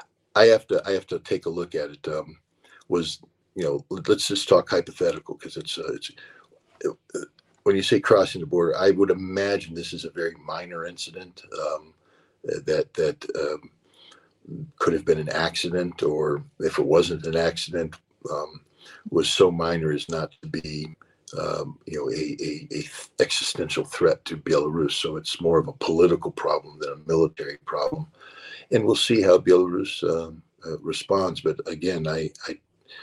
I have to, I have to take a look at it. Um, was you know, let's just talk hypothetical because it's, uh, it's. When you say crossing the border, I would imagine this is a very minor incident um, that that um, could have been an accident, or if it wasn't an accident, um, was so minor as not to be, um, you know, a, a, a existential threat to Belarus. So it's more of a political problem than a military problem, and we'll see how Belarus um, uh, responds. But again, I. I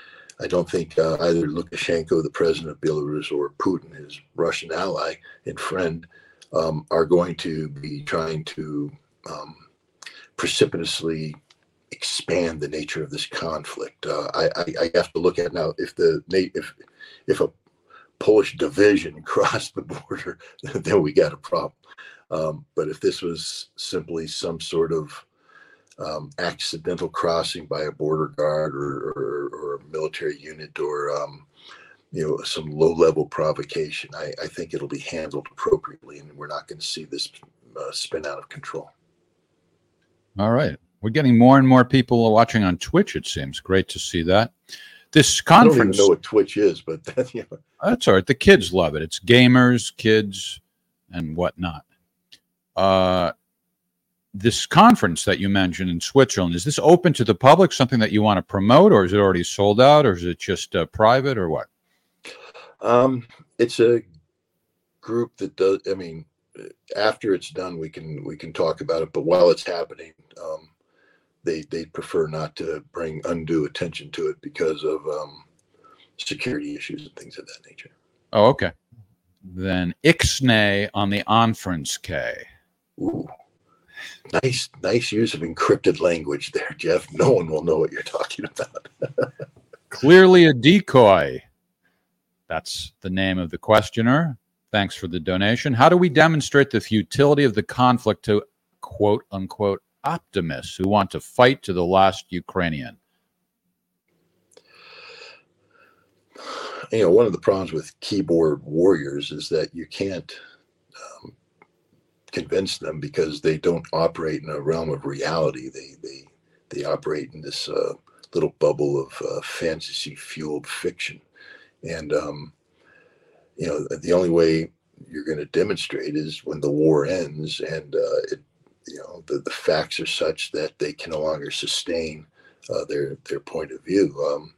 I don't think uh, either Lukashenko, the president of Belarus, or Putin, his Russian ally and friend, um, are going to be trying to um, precipitously expand the nature of this conflict. Uh, I, I, I have to look at now if the if if a Polish division crossed the border, then we got a problem. Um, but if this was simply some sort of Um, accidental crossing by a border guard or, or, or a military unit or um, you know some low-level provocation, I, I think it'll be handled appropriately, and we're not going to see this uh, spin out of control. All right, we're getting more and more people watching on Twitch. It seems great to see that. This conference. I don't even know what Twitch is, but that, you know. That's all right. The kids love it. It's gamers, kids, and whatnot. Uh, this conference that you mentioned in Switzerland, is this open to the public, something that you want to promote, or is it already sold out, or is it just uh, private, or what? Um, it's a group that does, I mean, after it's done, we can, we can talk about it, but while it's happening, um, they, they prefer not to bring undue attention to it because of, um, security issues and things of that nature. Oh, okay. Then Ixnay on the Onference K. Ooh, nice, nice use of encrypted language there, Jeff. No one will know what you're talking about. Clearly a decoy. That's the name of the questioner. Thanks for the donation. How do we demonstrate the futility of the conflict to quote unquote optimists who want to fight to the last Ukrainian? You know, one of the problems with keyboard warriors is that you can't um, convince them because they don't operate in a realm of reality. They they they operate in this uh, little bubble of uh, fantasy-fueled fiction, and um, you know, the only way you're going to demonstrate is when the war ends, and uh, it, you know, the, the facts are such that they can no longer sustain uh, their their point of view. Um,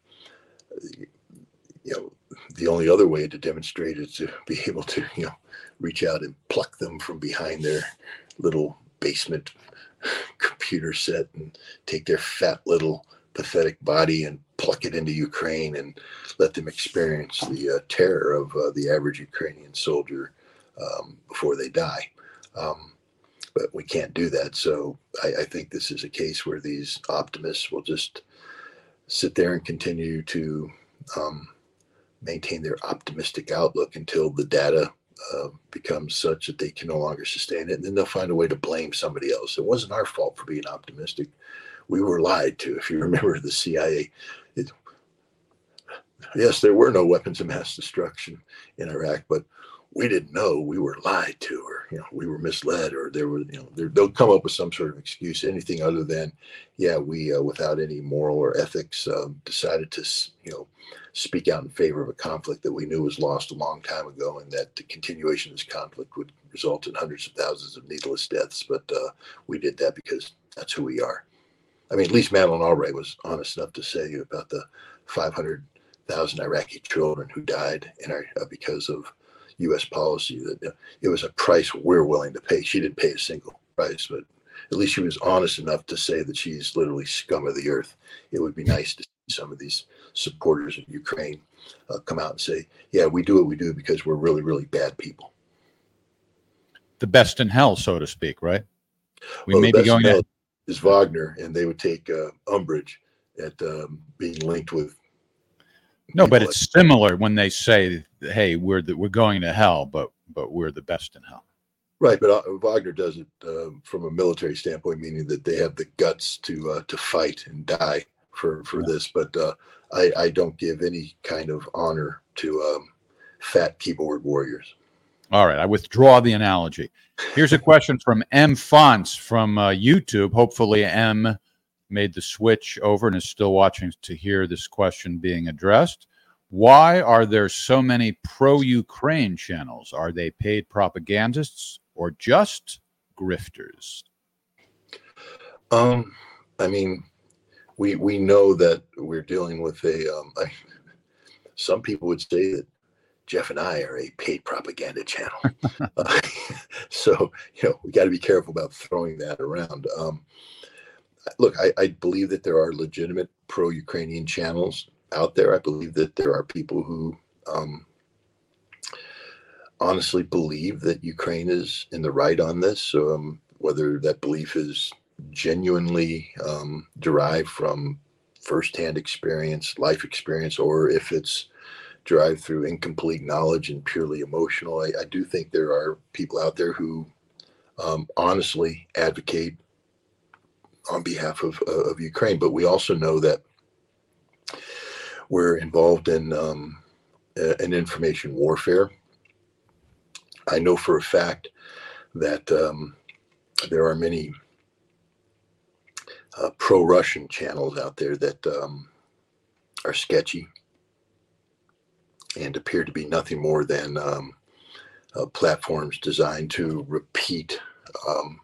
you know, the only other way to demonstrate is to be able to, you know, reach out and pluck them from behind their little basement computer set and take their fat little pathetic body and pluck it into Ukraine and let them experience the uh, terror of uh, the average Ukrainian soldier um, before they die. Um, but we can't do that. So I, I think this is a case where these optimists will just sit there and continue to um, maintain their optimistic outlook until the data uh, becomes such that they can no longer sustain it. And then they'll find a way to blame somebody else. It wasn't our fault for being optimistic. We were lied to. If you remember the C I A, it, yes, there were no weapons of mass destruction in Iraq, but we didn't know. We were lied to, or, you know, we were misled, or there were, you know, they'll come up with some sort of excuse, anything other than, yeah, we, uh, without any moral or ethics, um, decided to, you know, speak out in favor of a conflict that we knew was lost a long time ago, and that the continuation of this conflict would result in hundreds of thousands of needless deaths. But uh, we did that because that's who we are. I mean, at least Madeleine Albright was honest enough to say about the five hundred thousand Iraqi children who died in our, uh, because of U S policy, that uh, it was a price we're willing to pay. She didn't pay a single price, but at least she was honest enough to say that she's literally scum of the earth. It would be nice to see some of these supporters of Ukraine uh, come out and say, yeah, we do what we do because we're really, really bad people. The best in hell, so to speak, right? We well, may be going to is Wagner, and they would take uh, umbrage at um, being linked with. No, but it's like similar when they say, "Hey, we're the, we're going to hell, but but we're the best in hell." Right, but uh, Wagner does it uh, from a military standpoint, meaning that they have the guts to uh, to fight and die for for yeah. this. But uh, I, I don't give any kind of honor to um, fat keyboard warriors. All right, I withdraw the analogy. Here's a question from M. Fonts from uh, YouTube. Hopefully M made the switch over and is still watching to hear this question being addressed. Why are there so many pro-Ukraine channels? Are they paid propagandists or just grifters? Um, I mean, we we know that we're dealing with a. Um, I, some people would say that Jeff and I are a paid propaganda channel. uh, so, you know, we got to be careful about throwing that around. Um, look, I, I believe that there are legitimate pro-Ukrainian channels out there. I believe that there are people who um, honestly believe that Ukraine is in the right on this, um, whether that belief is genuinely um, derived from firsthand experience, life experience, or if it's derived through incomplete knowledge and purely emotional. I, I do think there are people out there who um, honestly advocate on behalf of, uh, of Ukraine, but we also know that we're involved in um, uh, an information warfare. I know for a fact that um, there are many uh, pro-Russian channels out there that um, are sketchy and appear to be nothing more than um, uh, platforms designed to repeat um,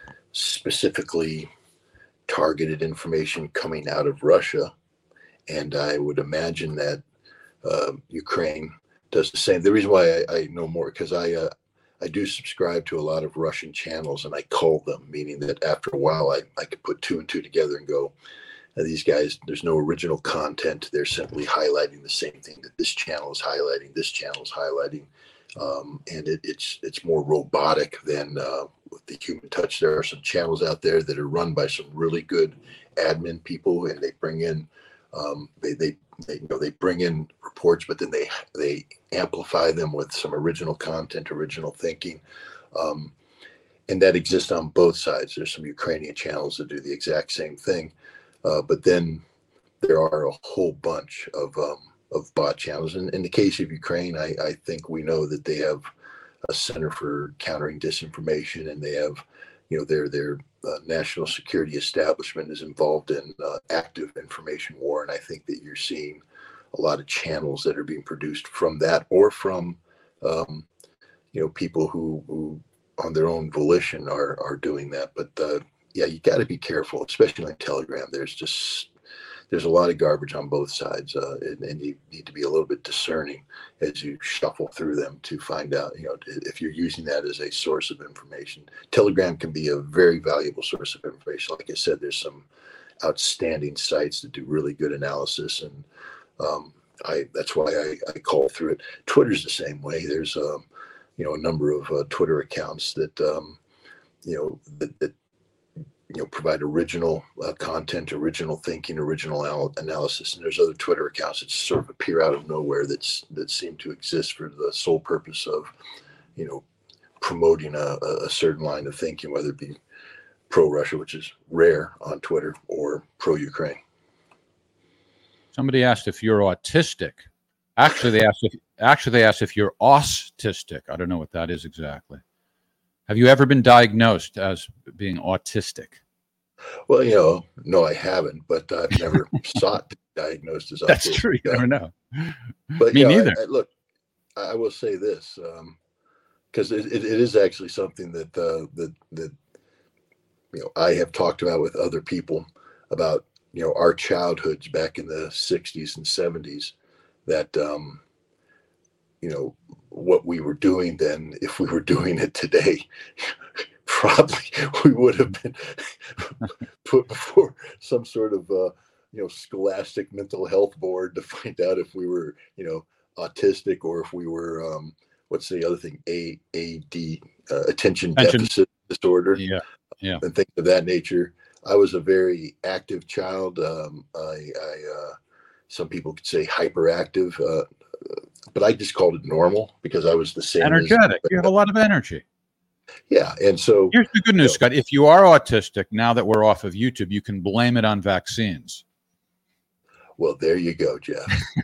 specifically targeted information coming out of Russia. And I would imagine that uh, Ukraine does the same. The reason why I, I know more, because I uh, I do subscribe to a lot of Russian channels, and I cull them, meaning that after a while I, I could put two and two together and go, these guys, there's no original content. They're simply highlighting the same thing that this channel is highlighting, this channel is highlighting. Um, and it, it's it's more robotic than uh, with the human touch. There are some channels out there that are run by some really good admin people, and they bring in um, they, they they you know they bring in reports, but then they they amplify them with some original content, original thinking, um, and that exists on both sides. There's some Ukrainian channels that do the exact same thing, uh, but then there are a whole bunch of um, of bot channels. And in the case of Ukraine, I, I think we know that they have a Center for Countering Disinformation, and they have, you know, their their uh, national security establishment is involved in uh, active information war. And I think that you're seeing a lot of channels that are being produced from that, or from, um, you know, people who, who on their own volition are are doing that. But uh, yeah, you got to be careful, especially on Telegram. There's just There's a lot of garbage on both sides, uh, and, and you need to be a little bit discerning as you shuffle through them to find out, you know, if you're using that as a source of information. Telegram can be a very valuable source of information. Like I said, there's some outstanding sites that do really good analysis, and um, I that's why I, I call through it. Twitter's the same way. There's, um, you know, a number of uh, Twitter accounts that, um, you know, that, that you know, provide original uh, content, original thinking, original al- analysis. And there's other Twitter accounts that sort of appear out of nowhere that's that seem to exist for the sole purpose of, you know, promoting a, a certain line of thinking, whether it be pro-Russia, which is rare on Twitter, or pro-Ukraine. Somebody asked if you're autistic. Actually, they asked if actually they asked if you're autistic. I don't know what that is exactly. Have you ever been diagnosed as being autistic? Well, you know, no, I haven't, but I've never sought to be diagnosed as autistic. That's true. You never know. But Me you know, neither. I, I, look, I will say this, because um, it, it, it is actually something that uh, that that you know I have talked about with other people about, you know, our childhoods back in the sixties and seventies. That um, you know. What we were doing then, if we were doing it today, probably we would have been put before some sort of uh, you know, scholastic mental health board to find out if we were, you know, autistic, or if we were um, what's the other thing, A A D, uh, attention, attention deficit disorder, yeah, yeah, and things of that nature. I was a very active child. Um, I, I uh, some people could say hyperactive. Uh, But I just called it normal because I was the same. Energetic. As, you have a lot of energy. Yeah. And so here's the good news, Scott. If you are autistic, now that we're off of YouTube, you can blame it on vaccines. Well, there you go, Jeff.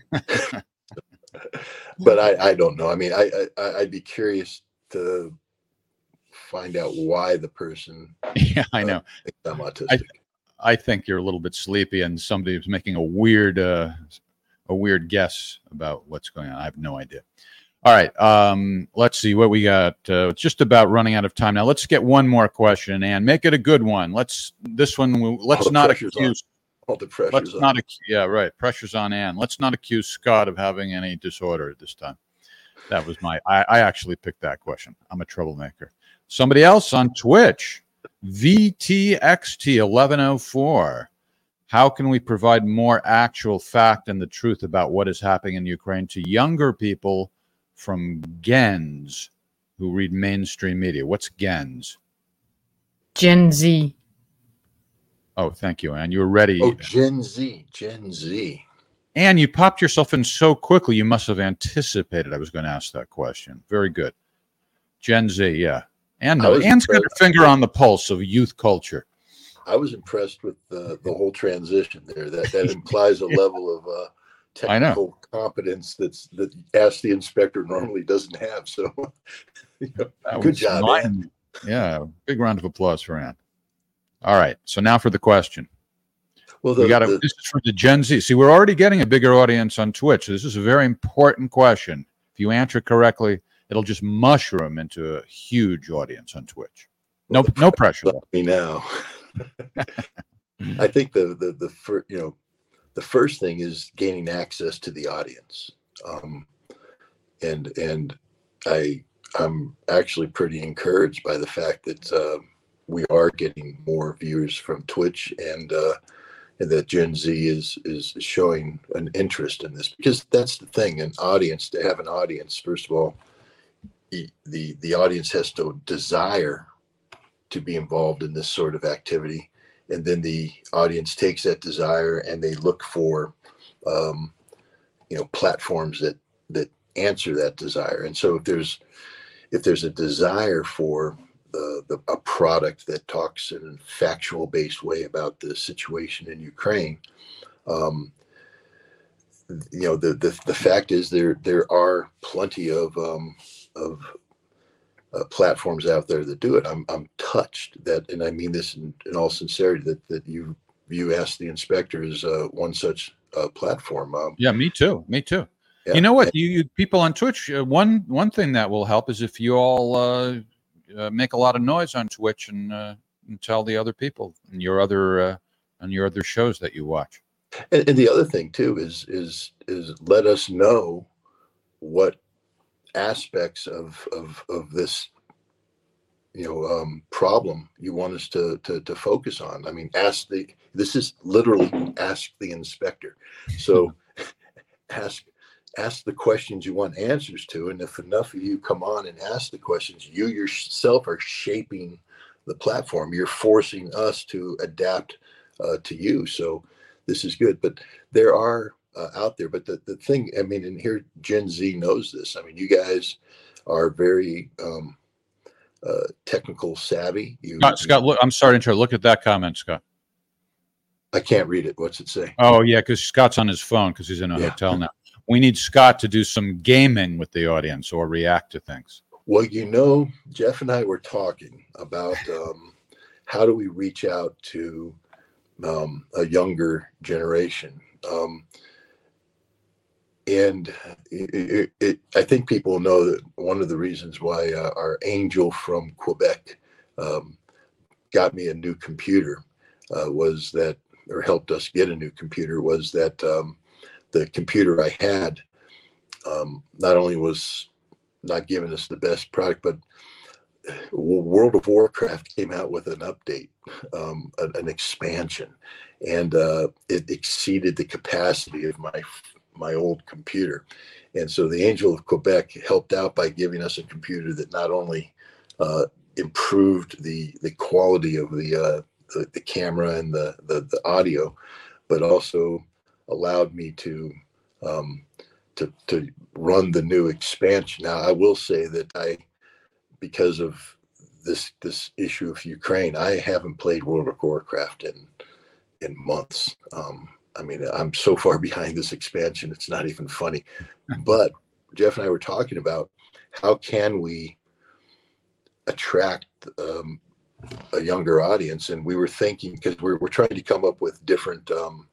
But I, I don't know. I mean, I, I, I'd be curious to find out why the person. Yeah, I know. Uh, thinks I'm autistic. I, I think you're a little bit sleepy, and somebody was making a weird, uh, a weird guess about what's going on. I have no idea. All right. Um, let's see what we got. Uh, it's just about running out of time now. Let's get one more question, and make it a good one. Let's, this one, let's not accuse. All the pressure's Let's on. not, ac- yeah, right. Pressure's on Ann. Let's not accuse Scott of having any disorder at this time. That was my, I, I actually picked that question. I'm a troublemaker. Somebody else on Twitch, V T X T eleven oh four. How can we provide more actual fact and the truth about what is happening in Ukraine to younger people from Gens who read mainstream media? What's Gens? Gen Z. Oh, thank you, Ann. You were ready. Oh, Gen Z. Gen Z. Ann, you popped yourself in so quickly, you must have anticipated I was going to ask that question. Very good. Gen Z, yeah. Ann, no, Ann's got her finger on the pulse of youth culture. I was impressed with the, the whole transition there. That that implies a level of uh, technical competence that's that Ask the Inspector normally doesn't have. So, you know, good job, my, Ann. Yeah, big round of applause for Ann. All right, so now for the question. Well, the, we got the, this is for the Gen Z. See, we're already getting a bigger audience on Twitch. This is a very important question. If you answer correctly, it'll just mushroom into a huge audience on Twitch. No, no pressure. Me now. I think the the the first, you know, the first thing is gaining access to the audience, um, and and I I'm actually pretty encouraged by the fact that uh, we are getting more viewers from Twitch, and uh, and that Gen Z is is showing an interest in this, because that's the thing. An audience, to have an audience, first of all, the the, the audience has to desire to be involved in this sort of activity, and then the audience takes that desire and they look for um, you know, platforms that that answer that desire. And so if there's if there's a desire for the, the a product that talks in a factual based way about the situation in Ukraine, um, you know, the, the the fact is there there are plenty of um, of uh, platforms out there that do it. I'm I'm touched that, and I mean this in, in all sincerity, that that you you Ask the Inspector is uh, one such uh, platform. Um, yeah, me too. Me too. Yeah. You know what? You, you people on Twitch. Uh, one one thing that will help is if you all uh, uh, make a lot of noise on Twitch and, uh, and tell the other people and your other uh, on your other shows that you watch. And, and the other thing too is is is let us know what aspects of of of this, you know, um, problem you want us to, to to focus on. I mean, ask the. This is literally Ask the Inspector. So ask. Ask the questions you want answers to, and if enough of you come on and ask the questions, you yourself are shaping the platform. You're forcing us to adapt uh, to you. So this is good. But there are uh, out there. But the, the thing, I mean, and here Gen Z knows this. I mean, you guys are very um, uh, technical savvy. You, Scott, Scott look, I'm sorry to interrupt. Look at that comment, Scott. I can't read it. What's it say? Oh, yeah, because Scott's on his phone because he's in a Yeah. hotel now. We need Scott to do some gaming with the audience or react to things. Well, you know, Jeff and I were talking about um, how do we reach out to um, a younger generation. Um, and it, it, it, I think people know that one of the reasons why uh, our angel from Quebec um, got me a new computer uh, was that, or helped us get a new computer, was that um, the computer I had um, not only was not giving us the best product, but World of Warcraft came out with an update, um, an, an expansion, and uh, it exceeded the capacity of my my old computer. And so the Angel of Quebec helped out by giving us a computer that not only uh, improved the the quality of the uh, the, the camera and the, the the audio, but also allowed me to um, to to run the new expansion. Now, I will say that I, because of this this issue of Ukraine, I haven't played World of Warcraft in in months. Um, I mean, I'm so far behind this expansion, it's not even funny. But Jeff and I were talking about how can we attract um, a younger audience, and we were thinking, because we're we're trying to come up with different. Um,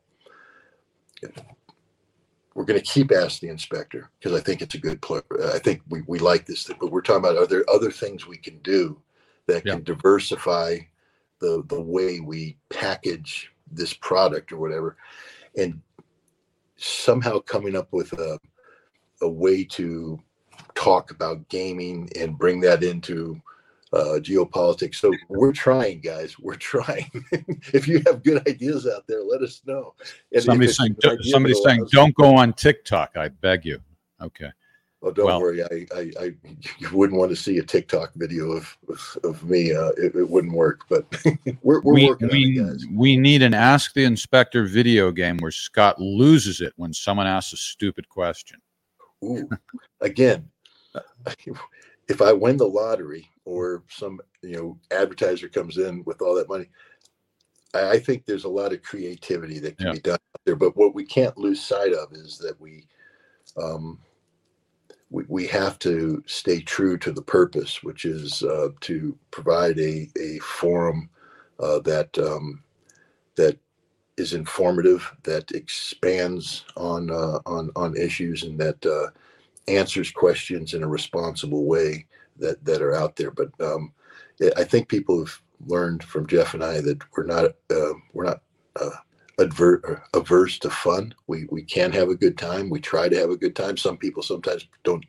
we're going to keep Ask the Inspector because I think it's a good play. I think we, we like this thing, but we're talking about, are there other things we can do that Yeah. can diversify the the way we package this product or whatever, and somehow coming up with a a way to talk about gaming and bring that into uh, geopolitics. So we're trying, guys. We're trying. If you have good ideas out there, let us know. And if Somebody's it's saying, an idea somebody's that saying, allows- don't go on TikTok. I beg you. Okay. Oh, don't well- worry. I, I, I, you wouldn't want to see a TikTok video of of, of me. Uh, it, it wouldn't work. But we're we're we, working we, on it, guys. we need an Ask the Inspector video game where Scott loses it when someone asks a stupid question. Ooh, again, if I win the lottery or some, you know, advertiser comes in with all that money, I, I think there's a lot of creativity that can Yeah. be done out there. But what we can't lose sight of is that we, um, we, we have to stay true to the purpose, which is uh, to provide a, a forum uh, that um, that is informative, that expands on uh, on on issues, and that uh, answers questions in a responsible way that, that are out there. But um, I think people have learned from Jeff and I that we're not uh, we're not uh, adver- averse to fun. We we can have a good time. We try to have a good time. Some people sometimes don't.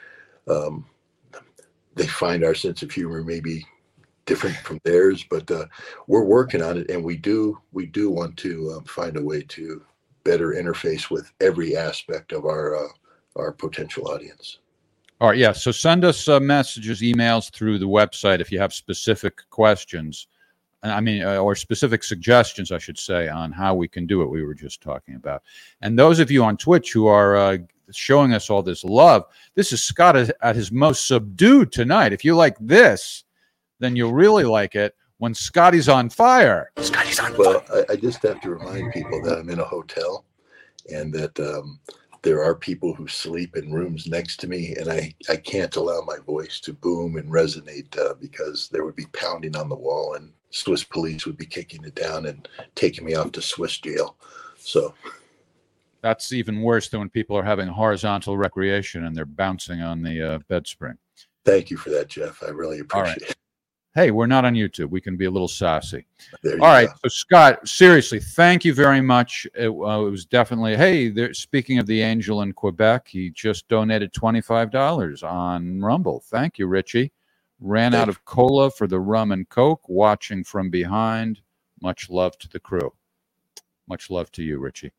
Um, they find our sense of humor maybe different from theirs, but uh, we're working on it, and we do we do want to um, find a way to better interface with every aspect of our uh, our potential audience. All right, yeah. So send us uh, messages, emails through the website if you have specific questions. I mean, uh, or specific suggestions, I should say, on how we can do it. We were just talking about. And those of you on Twitch who are uh, showing us all this love, this is Scott at his most subdued tonight. If you like this, then you'll really like it when Scotty's on fire. Scotty's on well, fire. I, I just have to remind people that I'm in a hotel, and that um, there are people who sleep in rooms next to me, and I, I can't allow my voice to boom and resonate uh, because there would be pounding on the wall, and Swiss police would be kicking it down and taking me off to Swiss jail. So that's even worse than when people are having horizontal recreation and they're bouncing on the uh, bed spring. Thank you for that, Jeff. I really appreciate right. it. Hey, we're not on YouTube. We can be a little sassy. There you All right. go. So, Scott, seriously, thank you very much. It, uh, it was definitely, hey, there, speaking of the angel in Quebec, he just donated twenty-five dollars on Rumble. Thank you, Richie. Ran Thank out of cola for the rum and Coke, watching from behind. Much love to the crew. Much love to you, Richie.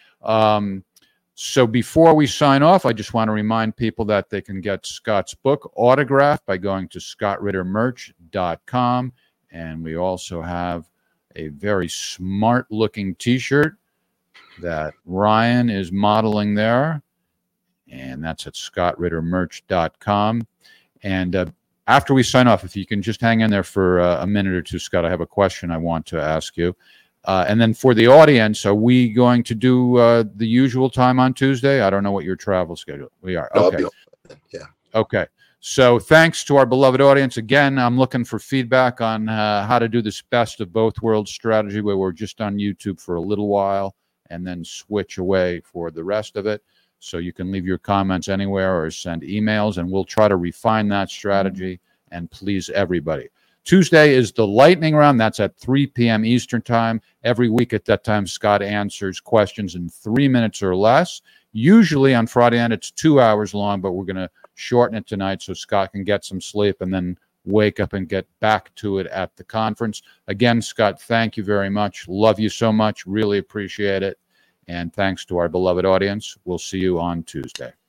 Um, so before we sign off, I just want to remind people that they can get Scott's book autographed by going to scott ritter merch dot com. And we also have a very smart-looking T-shirt that Ryan is modeling there. And that's at scott ritter merch dot com. And uh, after we sign off, if you can just hang in there for uh, a minute or two, Scott, I have a question I want to ask you. Uh, and then for the audience, are we going to do uh, the usual time on Tuesday? I don't know what your travel schedule. We are. I'll Okay. be on. Yeah. Okay. So thanks to our beloved audience. Again, I'm looking for feedback on uh, how to do this best of both worlds strategy, where we're just on YouTube for a little while and then switch away for the rest of it. So you can leave your comments anywhere or send emails, and we'll try to refine that strategy and please everybody. Tuesday is the lightning round. That's at three p.m. Eastern time. Every week at that time, Scott answers questions in three minutes or less. Usually on Friday night, it's two hours long, but we're going to shorten it tonight so Scott can get some sleep and then wake up and get back to it at the conference. Again, Scott, thank you very much. Love you so much. Really appreciate it. And thanks to our beloved audience. We'll see you on Tuesday.